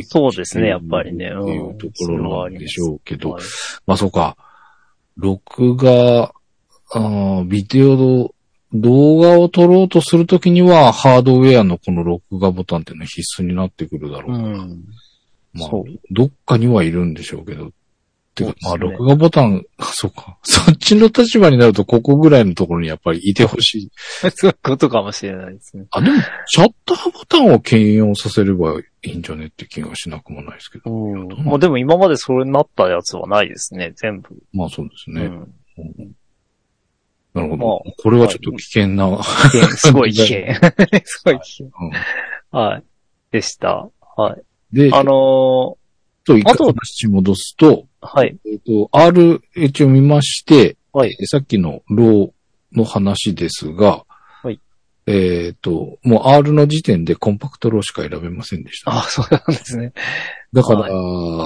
そうですね、やっぱりね。 っていうところなんでしょうけど。まあそうか。録画、ビデオの動画を撮ろうとするときには、ハードウェアのこの録画ボタンっていうのは必須になってくるだろう。まあ、どっかにはいるんでしょうけど。てか、まあ、録画ボタン、そうか。そっちの立場になると、ここぐらいのところにやっぱりいてほしい。 そういうことかもしれないですね。 でも、シャッターボタンを兼用させればいいんじゃねって気がしなくもないですけど。 まあでも今までそれになったやつはないですね、全部。 まあそうですね。なるほど。まあ、これはちょっと危険な。 すごい危険。すごい危険。はい。でした。はい。 で、あと、話戻すと、 はい。 RH を見まして、はい。さっきのローの話ですが、はい。もう R の時点でコンパクトローしか選べませんでした、 あ、そうなんですね。 だから、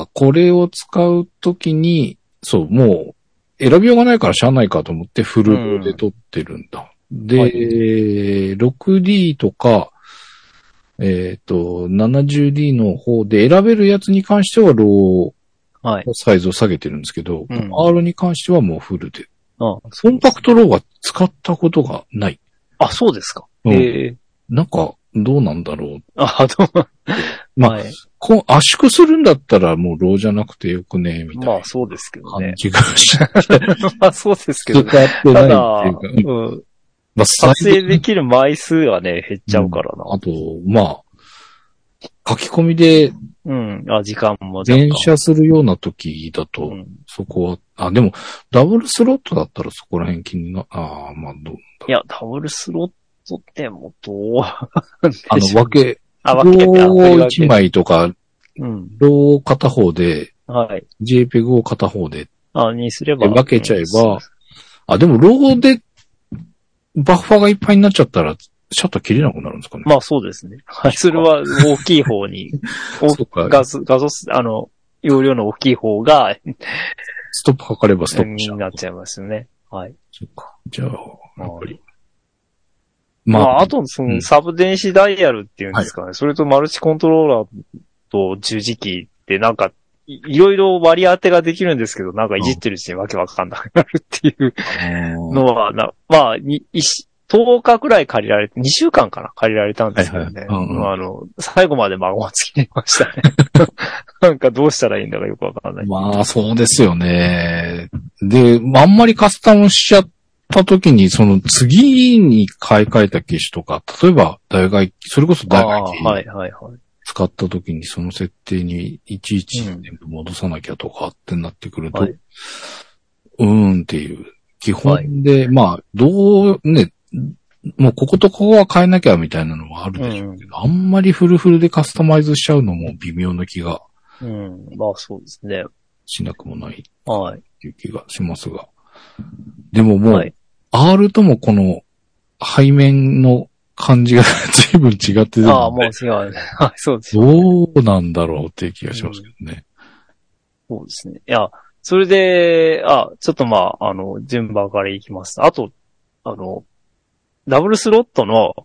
これを使うときに、そう、もう、選びようがないからしゃあないかと思ってフルローで撮ってるんだ。で、はい、6D とか、70D の方で選べるやつに関してはローのサイズを下げてるんですけど、R に関してはもうフルで。コンパクトローは使ったことがない。 あ、そうですか。 なんか、どうなんだろう。 あ、どうまあ、はい、圧縮するんだったらもうローじゃなくてよくね、みたいな。 まあそうですけどね。 感じがして。 まあそうですけど。 使ってないっていうか。 まあ、撮影できる枚数はね、減っちゃうからな。 あと、まあ、書き込みで、 時間も連写するような時だと、そこは、でも、ダブルスロットだったらそこら辺気にな、まあ、どういや、ダブルスロットってもどう分け、ロー1枚とか、ロー片方で、 はい。 JPEG を片方で、 にすれば。 分けちゃえば、でもローで、バッファーがいっぱいになっちゃったら、シャッター切れなくなるんですかね。 まあそうですね。はい。それは大きい方に、画像、容量の大きい方が、 ストップかかればストップになっちゃいますよね。はい。 そっか。じゃあ、やっぱり。 まあ、あと、その、サブ電子ダイヤルっていうんですかね。はい、それとマルチコントローラーと十字キーってなんか、いろいろ割り当てができるんですけど、なんかいじってるうちにわけわかんなくなるっていうのは、まあ、10日くらい借りられて、2週間かな借りられたんですけどね。最後まで孫がつきましたね。なんかどうしたらいいんだかよくわかんない。 まあ、そうですよね。で、あんまりカスタムしちゃった時に、その次に買い替えた機種とか、例えばそれこそ代替機使った時にその設定にいちいち全部戻さなきゃとかってなってくると、っていう。基本で、まあ、もうこことここは変えなきゃみたいなのはあるでしょうけど、あんまりフルフルでカスタマイズしちゃうのも微妙な気が。 まあそうですね。 しなくもない。 はい。 っていう気がしますが。でももう、R ともこの背面の感じが随分違ってる、ね。 もう違う。はい、そうです、 ね。どうなんだろうっていう気がしますけどね。 そうですね。いや、それで、ちょっとまあ、順番からいきます。あと、ダブルスロットの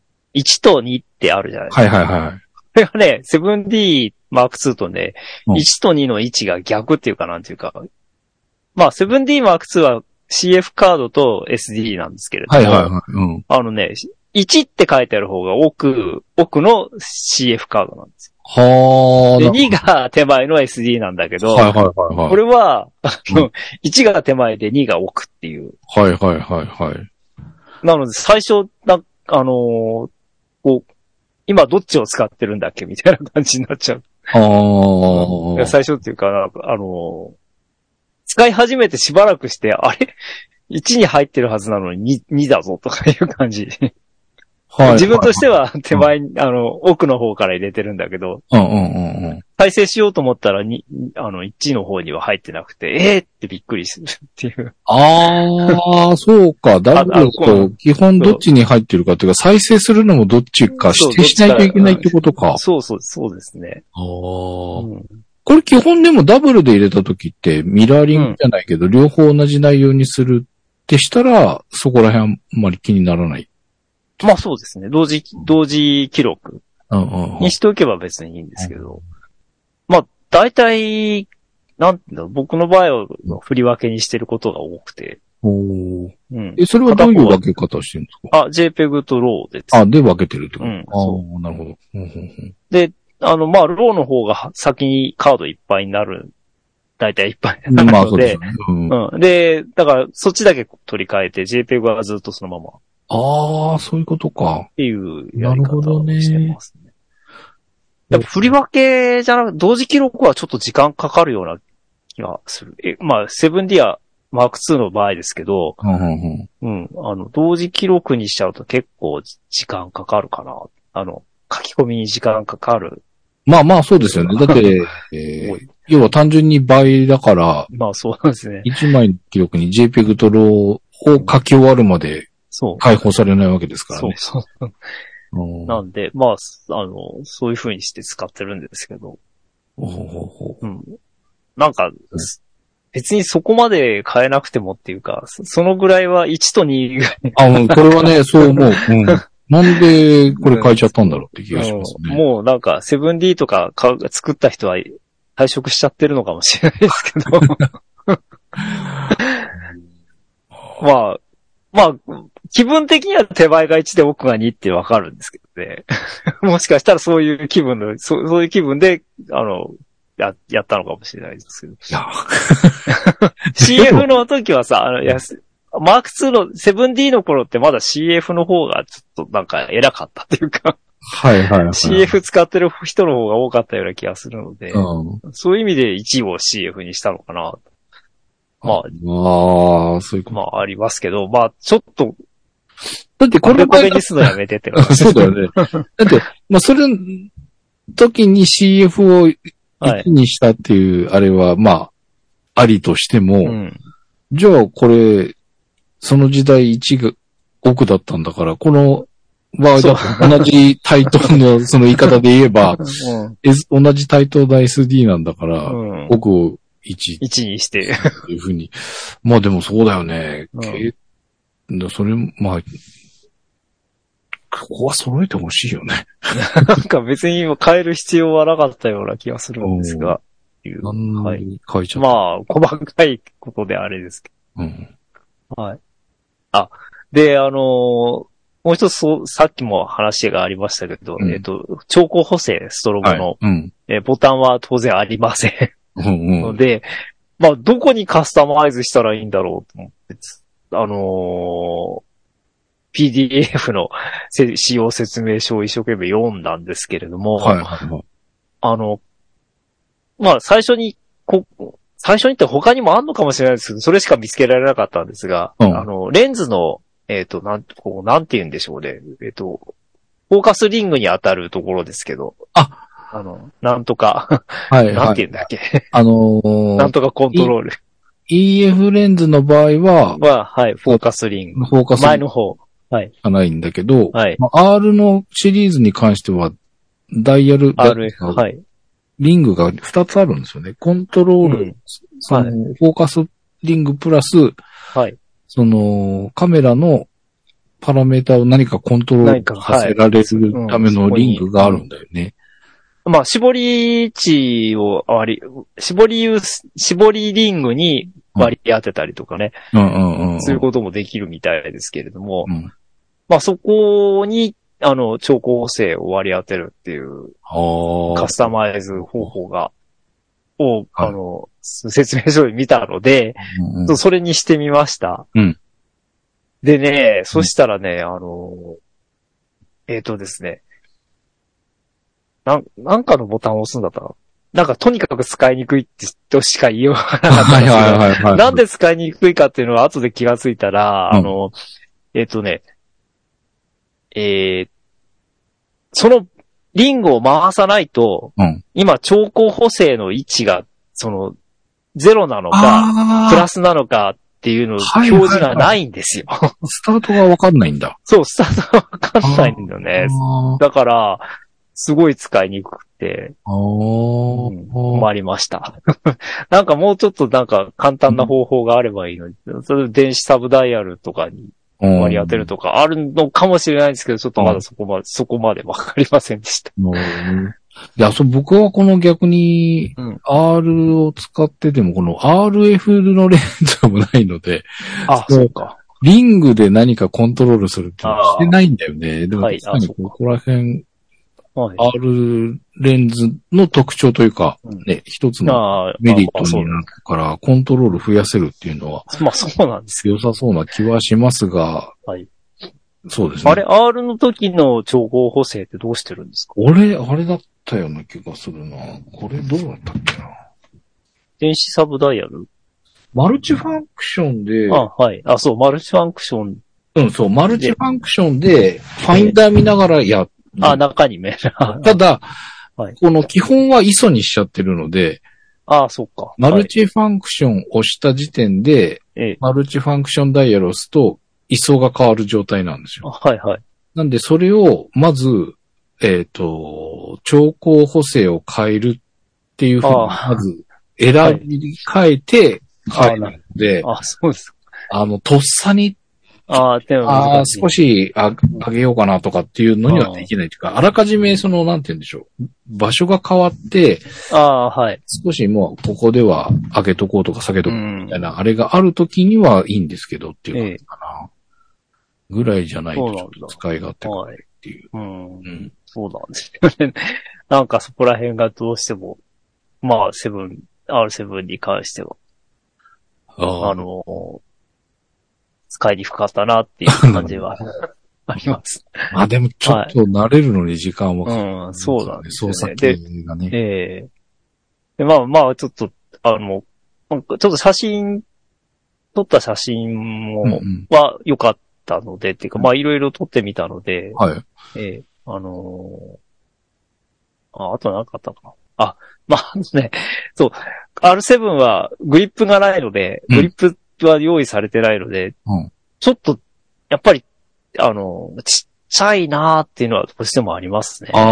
1と2ってあるじゃないですか。 はいはいはい。 これがね、7D Mark II とね、1と2の位置が逆っていうかなんていうか、まあ 7D Mark II は CF カードと SD なんですけれども、 はいはいはい。 1って書いてある方が奥の CF カードなんですよ。はで、2が手前の SD なんだけど、 はいはいはいはい。 これは、1が手前で2が奥っていう。 はいはいはいはい。 なので、最初、 今どっちを使ってるんだっけみたいな感じになっちゃう。最初っていうか、使い始めてしばらくして、あれ ?1 に入ってるはずなのに 2だぞとかいう感じ。はい、自分としては手前に、奥の方から入れてるんだけど、再生しようと思ったら1の方には入ってなくて、ってびっくりするっていう。 そうか。ダブルと基本どっちに入ってるかっていうか、再生するのもどっちか指定しないといけないってことか。 そうですね。 これ基本でもダブルで入れた時ってミラーリングじゃないけど、両方同じ内容にするってしたら、そこら辺あんまり気にならない。 まあそうですね。同時記録にしておけば別にいいんですけど。まあ大体、僕の場合は振り分けにしてることが多くて。それはどういう分け方をしてるんですか ？JPEG と RAW です。 で分けてるってこと？なるほど。 で、まあ RAW の方が先にカードいっぱいになる。大体いっぱいになるので。で、だからそっちだけ取り替えて JPEG はずっとそのまま。 そういうことか。 っていうやり方をしてますね。やっぱ振り分けじゃなくて、同時記録はちょっと時間かかるような気がする。まあ、7D や Mark II の場合ですけど、同時記録にしちゃうと結構時間かかるかな。書き込みに時間かかる。 まあそうですよね。だって、要は単純に倍だから、 まあそうですね。 1枚の記録に JPEG と RAW を書き終わるまで、解放されないわけですからね。 そう。なんで、まあ、そういう風にして使ってるんですけど。なんか、別にそこまで変えなくてもっていうか、そのぐらいは1と2ぐらい。 これはね、そう思う。なんでこれ変えちゃったんだろうって気がしますね。 もうなんか 7D とか作った人は退職しちゃってるのかもしれないですけど。まあ、気分的には手前が1で奥が2ってわかるんですけどね。もしかしたらそういう気分そういう気分で、やったのかもしれないですけど。CF の時はさ、マーク2の 7D の頃ってまだ CF の方がちょっとなんか偉かったっていうか。CF 使ってる人の方が多かったような気がするので、そういう意味で1を CF にしたのかな。 そういうこと。 まあ、ありますけど、まあ、ちょっと、 だってこれこれにすのやめてって。 そうだよね。だって、まあ、それの時に CF を1にしたっていう、あれは、まあ、ありとしても、じゃあこれ、その時代1が奥だったんだから、この場合だと同じ対等のその言い方で言えば、同じ対等な SD なんだから、奥を1 にして。 っていうふうに。まあでもそうだよね。それ、まあ、ここは揃えてほしいよね。 なんか別に変える必要はなかったような気がするんですが。 はい。書いちゃった。 まあ、細かいことであれですけど。はい。で、もう一つさっきも話がありましたけど、調光補正、ストロボの、ボタンは当然ありません。ので、まあ、どこにカスタマイズしたらいいんだろうと思って、PDF の使用説明書を一生懸命読んだんですけれども、まあ、最初にって他にもあんのかもしれないですけど、それしか見つけられなかったんですが、レンズの、なんて言うんでしょうね。フォーカスリングに当たるところですけど。なんとか。なんて言うんだっけ。なんとかコントロール。 EF レンズの場合は、 フォーカスリング。 フォーカス前の方。 じゃないんだけど、R のシリーズに関しては、ダイヤル、リングが2つあるんですよね。コントロール、フォーカスリングプラス、そのカメラのパラメータを何かコントロールさせられるためのリングがあるんだよね。 まあ、絞り値を絞りリングに割り当てたりとかね。そういうこともできるみたいですけれども。まあ、そこに、調光補正を割り当てるっていう、カスタマイズ方法を、説明書で見たので、それにしてみました。でね、そしたらね、ですね、 なんかのボタンを押すんだったら、なんかとにかく使いにくいってとしか言いようがなかったんですけど、はい、なんで使いにくいかっていうのは後で気がついたら、そのリングを回さないと、今超高補正の位置が、0なのか、プラスなのかっていうの、表示がないんですよ。 スタートがわかんないんだ。 そう、スタートがわかんないんだよね。だから、すごい使いにくくて、困りました。なんかもうちょっとなんか簡単な方法があればいいのに、それ電子サブダイヤルとかに割り当てるとかあるのかもしれないんですけど、ちょっとまだそこまでわかりませんでした。 いや、僕はこの逆に、R を使ってても、この RF のレンズもないので、 そうか。 リングで何かコントロールするってしてないんだよね。でも、確かにここら辺、R レンズの特徴というか、ね、一つのメリットになるから、コントロール増やせるっていうのは、 まあそうなんですよ。 良さそうな気はしますが、そうですね。 あれ、R の時の超高補正ってどうしてるんですか？ あれだったような気がするな。これどうだったっけな。 電子サブダイヤル？ マルチファンクションで、 そう、マルチファンクション。 そう、マルチファンクションで、ファインダー見ながらやる。 中に目。 ただ、この基本は ISO にしちゃってるので、 そうか。 マルチファンクションを押した時点で、マルチファンクションダイヤルを押すと、ISO が変わる状態なんですよ。なんで、それを、まず、超高補正を変えるっていうふうに、まず、選び変えて変えるので、 そうです。 とっさに、少し上げようかなとかっていうのにはできないというか、あらかじめなんて言うんでしょう。場所が変わって、少しもうここでは上げとこうとか下げとこうみたいな、あれがあるときにはいいんですけどっていう感じかな。ぐらいじゃないとちょっと使い勝手がないっていう。 そうなんですよね。なんかそこら辺がどうしても、まあR7 に関しては、使いにくかったなっていう感じはあります。 でもちょっと慣れるのに時間はかかる、 そうなんですよね。 操作系がね。 で、まあちょっと、ちょっと撮った写真も、は良かったので、っていうか、まあいろいろ撮ってみたので、あと何かあったかな。そう、R7 はグリップがないので、グリップは用意されてないので、ちょっと、やっぱり、ちっちゃいなーっていうのはどうしてもありますね。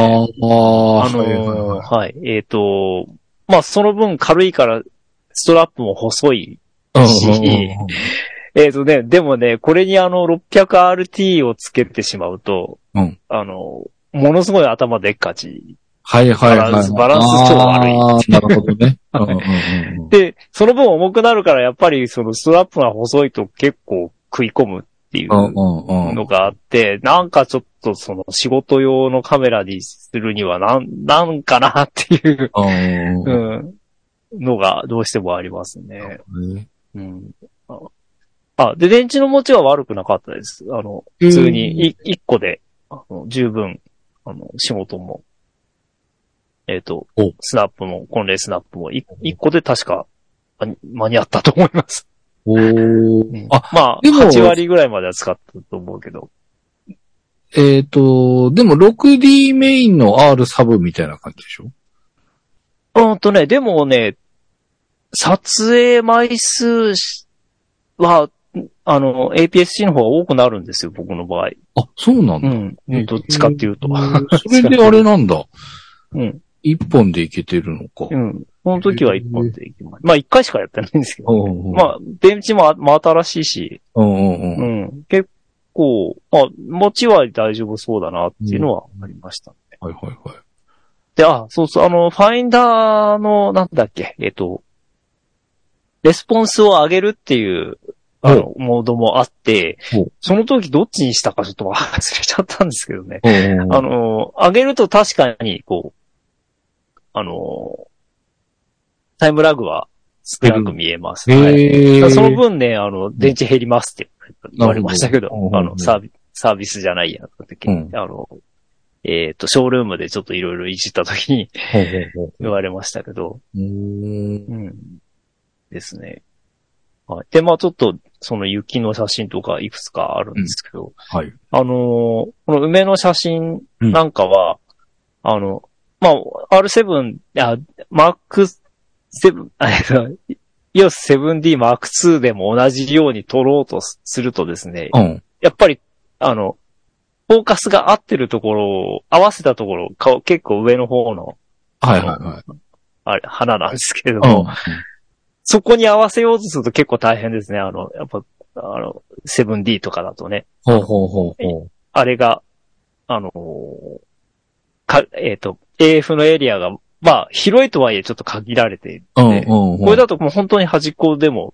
まあ、その分軽いから、ストラップも細いし、でもね、これに600RT をつけてしまうと、ものすごい頭でっかち。バランス超悪い。 なるほどね。 で、その分重くなるからやっぱりそのストラップが細いと結構食い込むっていうのがあって、なんかちょっとその仕事用のカメラにするにはなんかなっていうのがどうしてもありますね。で、電池の持ちは悪くなかったです。普通に1個で十分仕事もスナップも、コンレイスナップも、1個で確か、間に合ったと思います。まあ、8割ぐらいまでは使ったと思うけど。 でも 6D メインの R サブみたいな感じでしょ？ でもね、撮影枚数は、APS-C の方が多くなるんですよ、僕の場合。 そうなんだ。 どっちかっていうと。 それであれなんだ。一本でいけてるのか。 その時は一本でいけます。まあ一回しかやってないんですけど、まあ、電池も真新しいし、結構、持ちは大丈夫そうだなっていうのはありましたね。で、そうそう、ファインダーの、なんだっけ、レスポンスを上げるっていう、モードもあって、その時どっちにしたかちょっと忘れちゃったんですけどね。上げると確かに、タイムラグは少なく見えます。その分ね、電池減りますって言われましたけど、サービスじゃないや、時、 ショールームでちょっといろいろいじった時に言われましたけど。ですね。はい。で、まあちょっと、その雪の写真とかいくつかあるんですけど、 はい。 この梅の写真なんかは、まあ、R7、マーク7、EOS7D Mark II でも同じように撮ろうとするとですね、やっぱり、フォーカスが合ってるところを、合わせたところ、結構上の方の、花なんですけれども、そこに合わせようとすると結構大変ですね。やっぱ、7D とかだとね。あれが、AF のエリアが、まあ、広いとはいえちょっと限られているので、これだともう本当に端っこでも、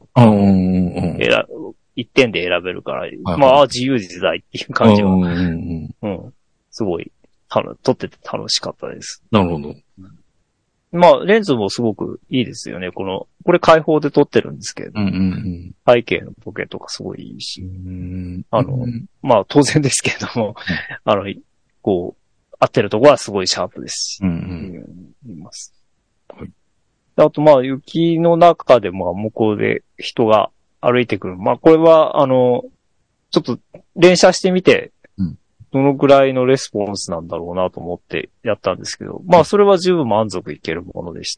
一点で選べるから、まあ、自由自在っていう感じが、すごい、撮ってて楽しかったです。 なるほど。 まあ、レンズもすごくいいですよね。これ開放で撮ってるんですけど、背景のボケとかすごいいいし、まあ、当然ですけれども、こう、合ってるところはすごいシャープですし、います。あと、まあ、雪の中でも向こうで人が歩いてくる。まあ、これは、ちょっと連写してみて、どのくらいのレスポンスなんだろうなと思ってやったんですけど、まあ、それは十分満足いけるものでした。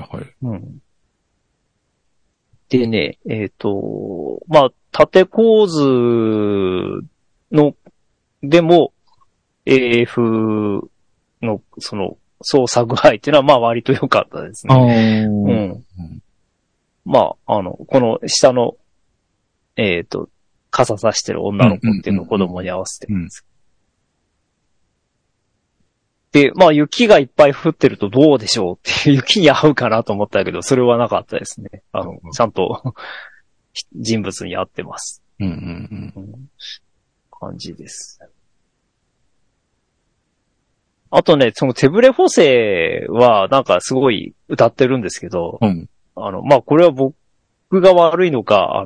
でね、まあ、縦構図でも、AF の、操作具合っていうのは、まあ割と良かったですね。まあ、この下の、傘さしてる女の子っていうのを子供に合わせてるんです。で、まあ雪がいっぱい降ってるとどうでしょうっていう雪に合うかなと思ったけど、それはなかったですね。ちゃんと人物に合ってます。感じです。あとね、その手ブレ補正はなんかすごい歌ってるんですけど、まあこれは僕が悪いのか、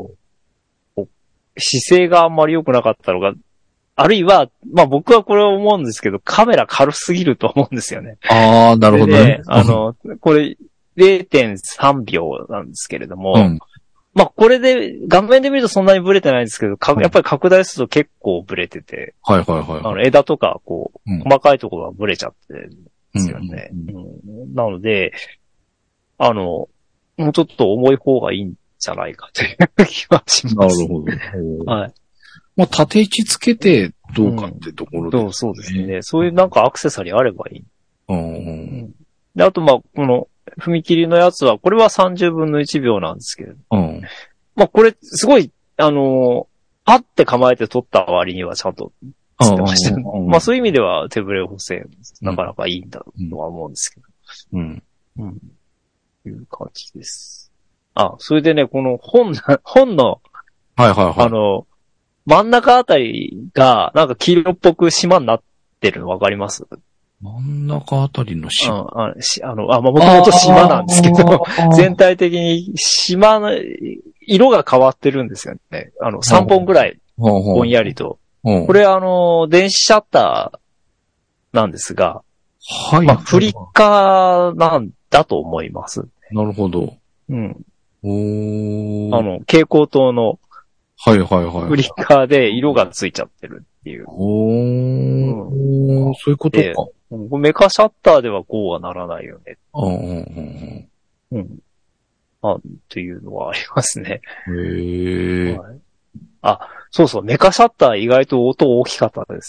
姿勢があんまり良くなかったのが、あるいは、まあ僕はこれを思うんですけど、カメラ軽すぎると思うんですよね。 なるほどね。 これ 0.3 秒なんですけれども、まあこれで、画面で見るとそんなにブレてないんですけど、やっぱり拡大すると結構ブレてて、枝とか、こう、細かいところがブレちゃってるんですよね。なので、もうちょっと重い方がいいんじゃないかという気はします。 なるほど。はい。まあ、縦位置つけてどうかってところで、 そうですね。そういうなんかアクセサリーあればいい。で、あとまあ、この、踏切のやつは、これは30分の1秒なんですけれど。まあ、これ、すごい、パッて構えて撮った割にはちゃんとつってました。まあ、そういう意味では手ブレ補正、なかなかいいんだろうとは思うんですけど。いう感じです。それでね、この本の、真ん中あたりが、なんか黄色っぽく島になってるのわかります？ 真ん中あたりの島。 もともと島なんですけど、全体的に島の、色が変わってるんですよね。3本ぐらい、ぼんやりと。これ電子シャッターなんですが、まあ、フリッカーなんだと思います。 なるほど。 蛍光灯の、フリッカーで色がついちゃってるっていう。 そういうことか。 メカシャッターではこうはならないよね。というのはありますね。そうそう、メカシャッター意外と音大きかったです。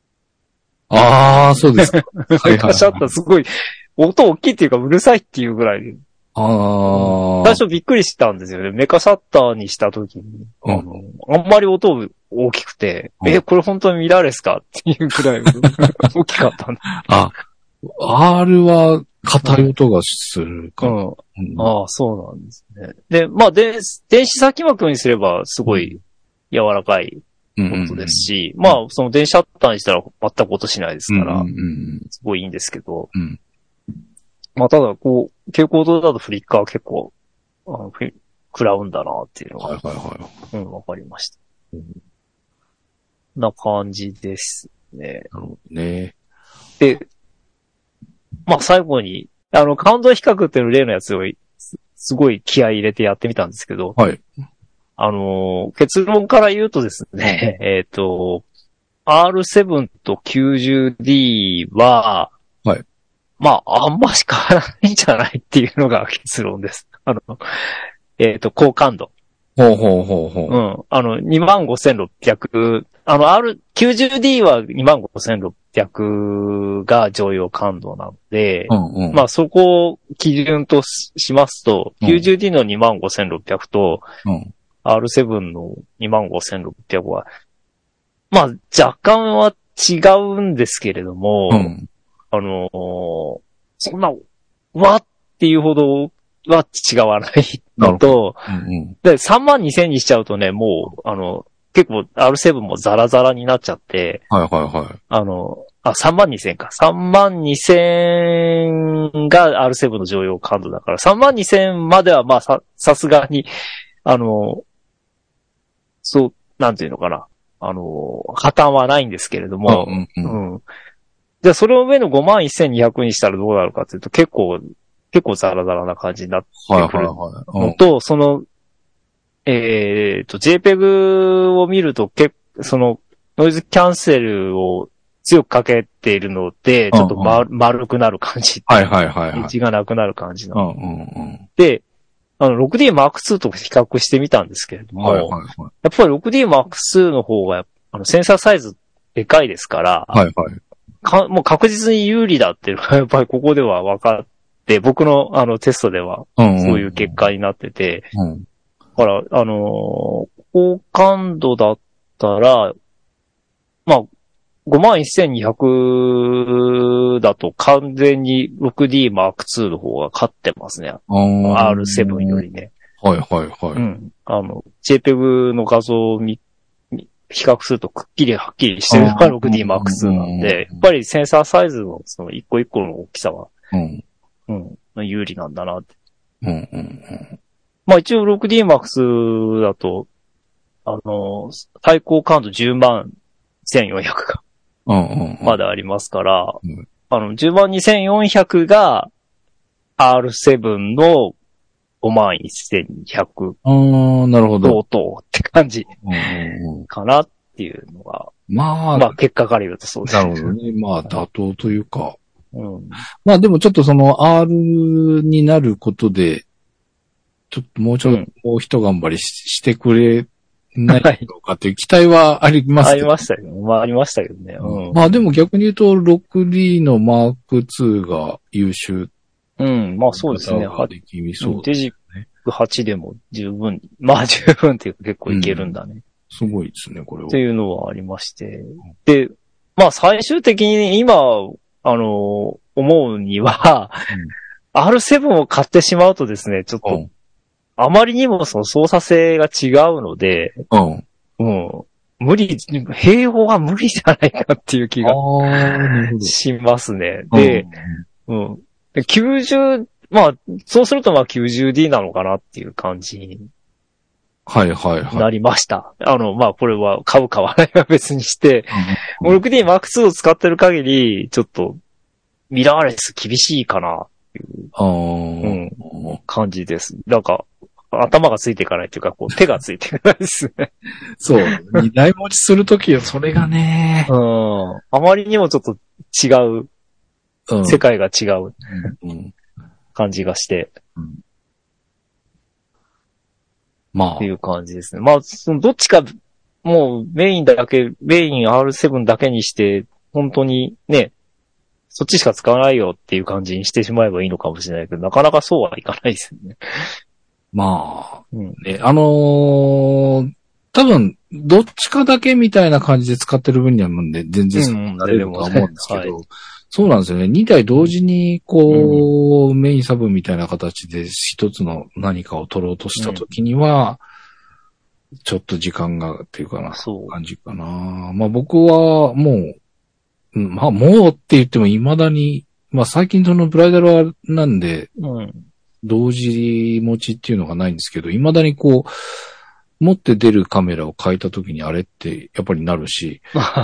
そうですか。 メカシャッターすごい、音大きいっていうかうるさいっていうぐらい。最初びっくりしたんですよね。メカシャッターにしたときに、あんまり音大きくて、これ本当にミラーレスかっていうくらい大きかったんだ。 R は硬い音がするから。 そうなんですね。で、まあ、電子先膜にすればすごい柔らかい音ですし、まあ、その電子シャッターにしたら全く音しないですから、すごいいいんですけど、まあ、ただ、こう、蛍光灯だとフリッカーは結構、食らうんだなっていうのが、わかりました。な感じですね。 なるほどね。 で、まあ最後に、感度比較っていう例のやつをすごい気合い入れてやってみたんですけど、 はい。 結論から言うとですね、R7 と 90D は、 はい。 まあ、あんまし変わらないんじゃないっていうのが結論です。高感度。 ほうほうほうほう。 うん。25,600、90D は25,600が常用感度なので、 うんうん、 まあそこを基準としますと、90D の25,600と、R7 の25,600は、まあ若干は違うんですけれども、そんな、わっていうほどは違わないのと、で、32,000にしちゃうとね、もう、結構 R7 もザラザラになっちゃって、 はいはいはい。 32,000か。32,000が R7 の常用感度だから、32,000まではまあさすがに、そう、なんていうのかな。破綻はないんですけれども、じゃあそれを上の51,200にしたらどうなるかというと結構ザラザラな感じになってくるのと、その、JPEG を見るとノイズキャンセルを強くかけているので、ちょっと丸くなる感じ。 はいはいはい。 エッジがなくなる感じなの。で、6D Mark II と比較してみたんですけれども、やっぱり 6D Mark II の方が、センサーサイズでかいですから、もう確実に有利だっていうのが、やっぱりここでは分かって、僕のテストでは、そういう結果になってて、だから、高感度だったら、まあ、51,200だと完全に 6D Mark II の方が勝ってますね。R7 よりね。 はいはいはい。 JPEG の画像を比較するとはっきりしてるのが 6D Mark II なんで、やっぱりセンサーサイズのその一個一個の大きさは、有利なんだなって。まあ一応 6D Mark II だと、最高感度101,400が、まだありますから、102,400が R7 の51,200。 なるほど。 相当って感じかなっていうのが。まあ結果から言うとそうです。 なるほどね。まあ妥当というか。まあでもちょっとその R になることで、ちょっともう一頑張りしてくれないのかっていう期待はありますけど、 ありましたけど、ありましたけどね。 まあでも逆に言うと 6D の Mark II が優秀。 まあそうですね。 できみそうデジ8でも十分、まあ十分っていうか結構いけるんだね。 すごいですね、これは。 っていうのはありまして。で、まあ最終的に今、思うには、R7 を買ってしまうとですね、ちょっと、あまりにもその操作性が違うので、併用は無理じゃないかっていう気がしますね。で、90、まあ、そうするとまあ 90D なのかなっていう感じになりました。まあこれは買う買わないは別にして、6D Mark II を使ってる限り、ちょっとミラーレス厳しいかなっていう、感じです。なんか、頭がついていかないというか、こう手がついていかないですね。 そう。二台持ちするときはそれがね。 あまりにもちょっと違う、世界が違う感じがして。まあ。っていう感じですね。まあ、どっちか、もうメインR7 だけにして、本当にね、そっちしか使わないよっていう感じにしてしまえばいいのかもしれないけど、なかなかそうはいかないですよね。 まあ、多分、どっちかだけみたいな感じで使ってる分にはもんで、全然なれるとは思うんですけど、そうなんですよね。2台同時に、こう、メインサブみたいな形で一つの何かを取ろうとしたときには、ちょっと時間がっていうかな、感じかな。まあ僕はもう、まあもうって言っても未だに、まあ最近そのブライダルはなんで、同時持ちっていうのがないんですけど、未だにこう、持って出るカメラを変えたときにあれってやっぱりなるし、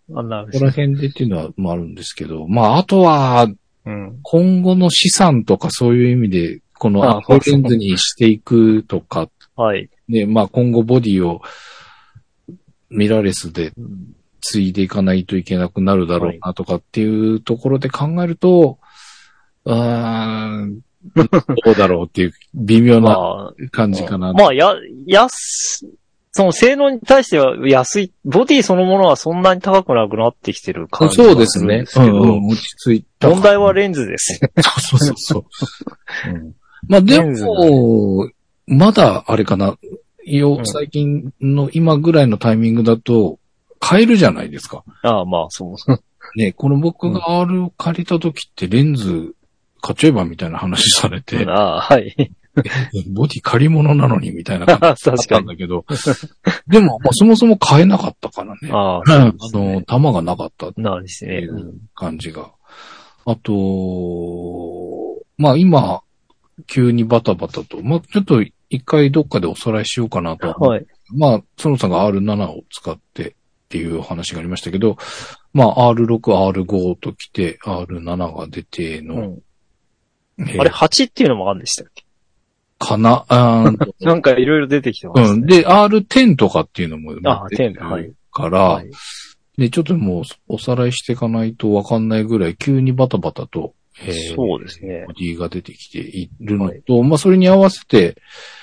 なるほど。 ここら辺でっていうのは、まああるんですけど、まああとは、今後の資産とかそういう意味で、このアップレンズにしていくとか、 はい。 ね、まあ今後ボディをミラーレスで継いでいかないといけなくなるだろうなとかっていうところで考えると、どうだろうっていう微妙な感じかな。 まあ、その性能に対しては安い、ボディそのものはそんなに高くなくなってきてる感じがするんですけど、 落ち着いた。 問題はレンズですね。 そう。まあでも、まだあれかな、最近の今ぐらいのタイミングだと、買えるじゃないですか。 ああ、まあ、そう。 ね、この僕が R を借りた時ってレンズ買っちゃえばみたいな話されて。 はい。 ボディ借り物なのにみたいな感じだったんだけど。でも、まあ、そもそも買えなかったからね。弾がなかったっていう感じが。あと、まあ今、急にバタバタと、まあちょっと一回どっかでおさらいしようかなと。 はい。 まあ、園さんが R7 を使ってっていう話がありましたけど、まあ R6、R5 と来て R7 が出ての、 あれ8っていうのもあるんでしたっけかななんかいろいろ出てきてますね。 で、R10 とかっていうのも出てるから、で、ちょっともうおさらいしていかないとわかんないぐらい急にバタバタと、 そうですね。 ボディが出てきているのと、まあそれに合わせて、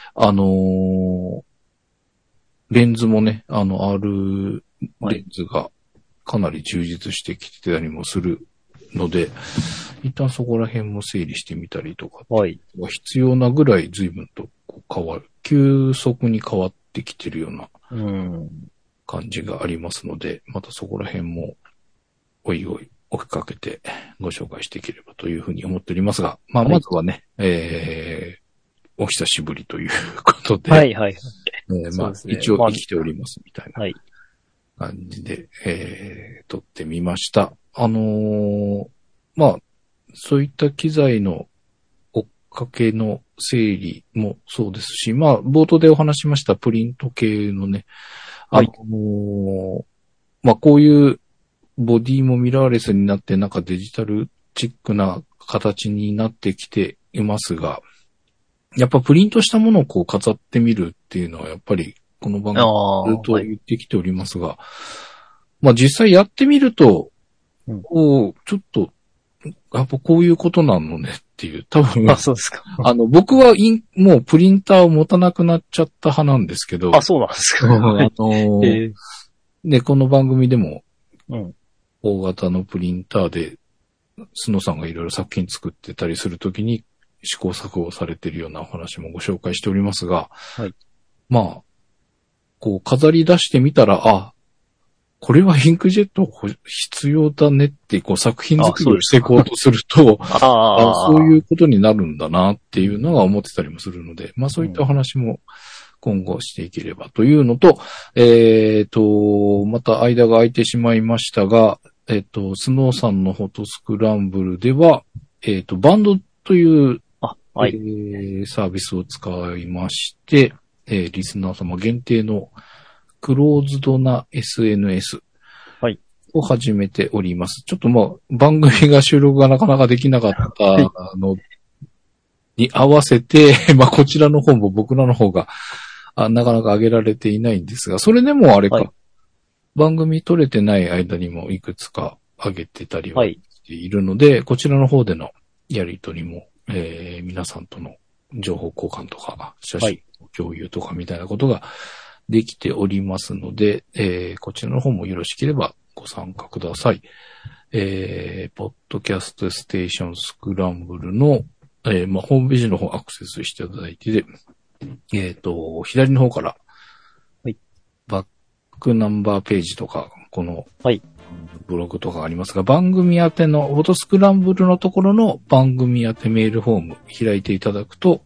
レンズもね、R レンズがかなり充実してきてたりもするので、一旦そこら辺も整理してみたりとか、必要なぐらい随分と急速に変わってきてるような感じがありますので、またそこら辺もおいおい追いかけてご紹介していければというふうに思っておりますが、まあまずはね、お久しぶりということで、まあ一応生きておりますみたいな感じで、撮ってみました。まあ、そういった機材の追っかけの整理もそうですし、まあ、冒頭でお話しましたプリント系のね、まあ、こういうボディもミラーレスになってなんかデジタルチックな形になってきていますが、やっぱプリントしたものをこう飾ってみるっていうのはやっぱりこの番組ずっと言ってきておりますが、まあ実際やってみると、ちょっと、やっぱこういうことなのねっていう、多分。 そうですか。 僕はもうプリンターを持たなくなっちゃった派なんですけど。 そうなんですか。 で、この番組でも、大型のプリンターで、スノさんがいろいろ作品作ってたりするときに試行錯誤されているようなお話もご紹介しておりますが、まあ、こう飾り出してみたら、これはインクジェット必要だねって、こう作品作りをしていこうとすると、そういうことになるんだなっていうのは思ってたりもするので、まあそういったお話も今後していければというのと、また間が空いてしまいましたが、スノーさんのフォトスクランブルでは、バンドという、サービスを使いまして、リスナー様限定のクローズドな SNS を始めております。ちょっとまあ、番組が収録がなかなかできなかったのに合わせて、まあこちらの方も僕らの方がなかなか上げられていないんですが、それでもあれか、番組撮れてない間にもいくつか上げてたりはしているので、こちらの方でのやりとりも、皆さんとの情報交換とか、写真共有とかみたいなことができておりますので、こちらの方もよろしければご参加ください。ポッドキャストステーションスクランブルの、まあ、ホームページの方アクセスしていただいて、左の方から、バックナンバーページとか、この、ブログとかありますが、番組宛ての、フォトスクランブルのところの番組宛てメールフォーム開いていただくと、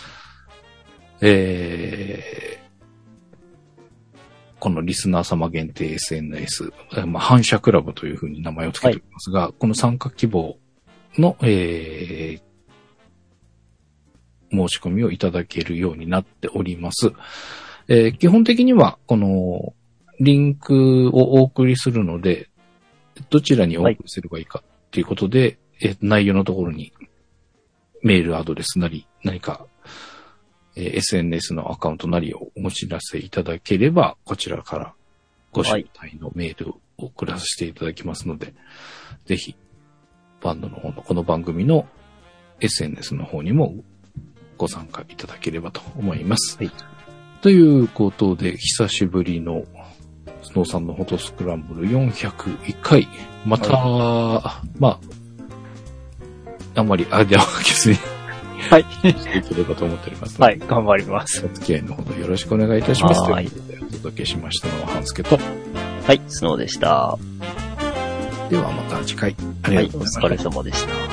このリスナー様限定 SNS、まあ、反射クラブというふうに名前を付けておりますが、この参加希望の、申し込みをいただけるようになっております。基本的には、このリンクをお送りするので、 どちらにお送りすればいいかっていうことで、内容のところにメールアドレスなり、何か、SNS のアカウントなりをお知らせいただければ、こちらからご招待のメールを送らせていただきますので、ぜひ、バンドの方のこの番組の SNS の方にもご参加いただければと思います。はい、ということで、久しぶりのスノーさんのフォトスクランブル401回。また、まあ、あんまりアイデアをかけずに、はい。していければと思っております。 はい、頑張ります。 お付き合いのほどよろしくお願いいたします。はい。ということで、お届けしましたのは、半助と。 はい、スノーでした。 ではまた次回。ありがとうございました。 はい、お疲れ様でした。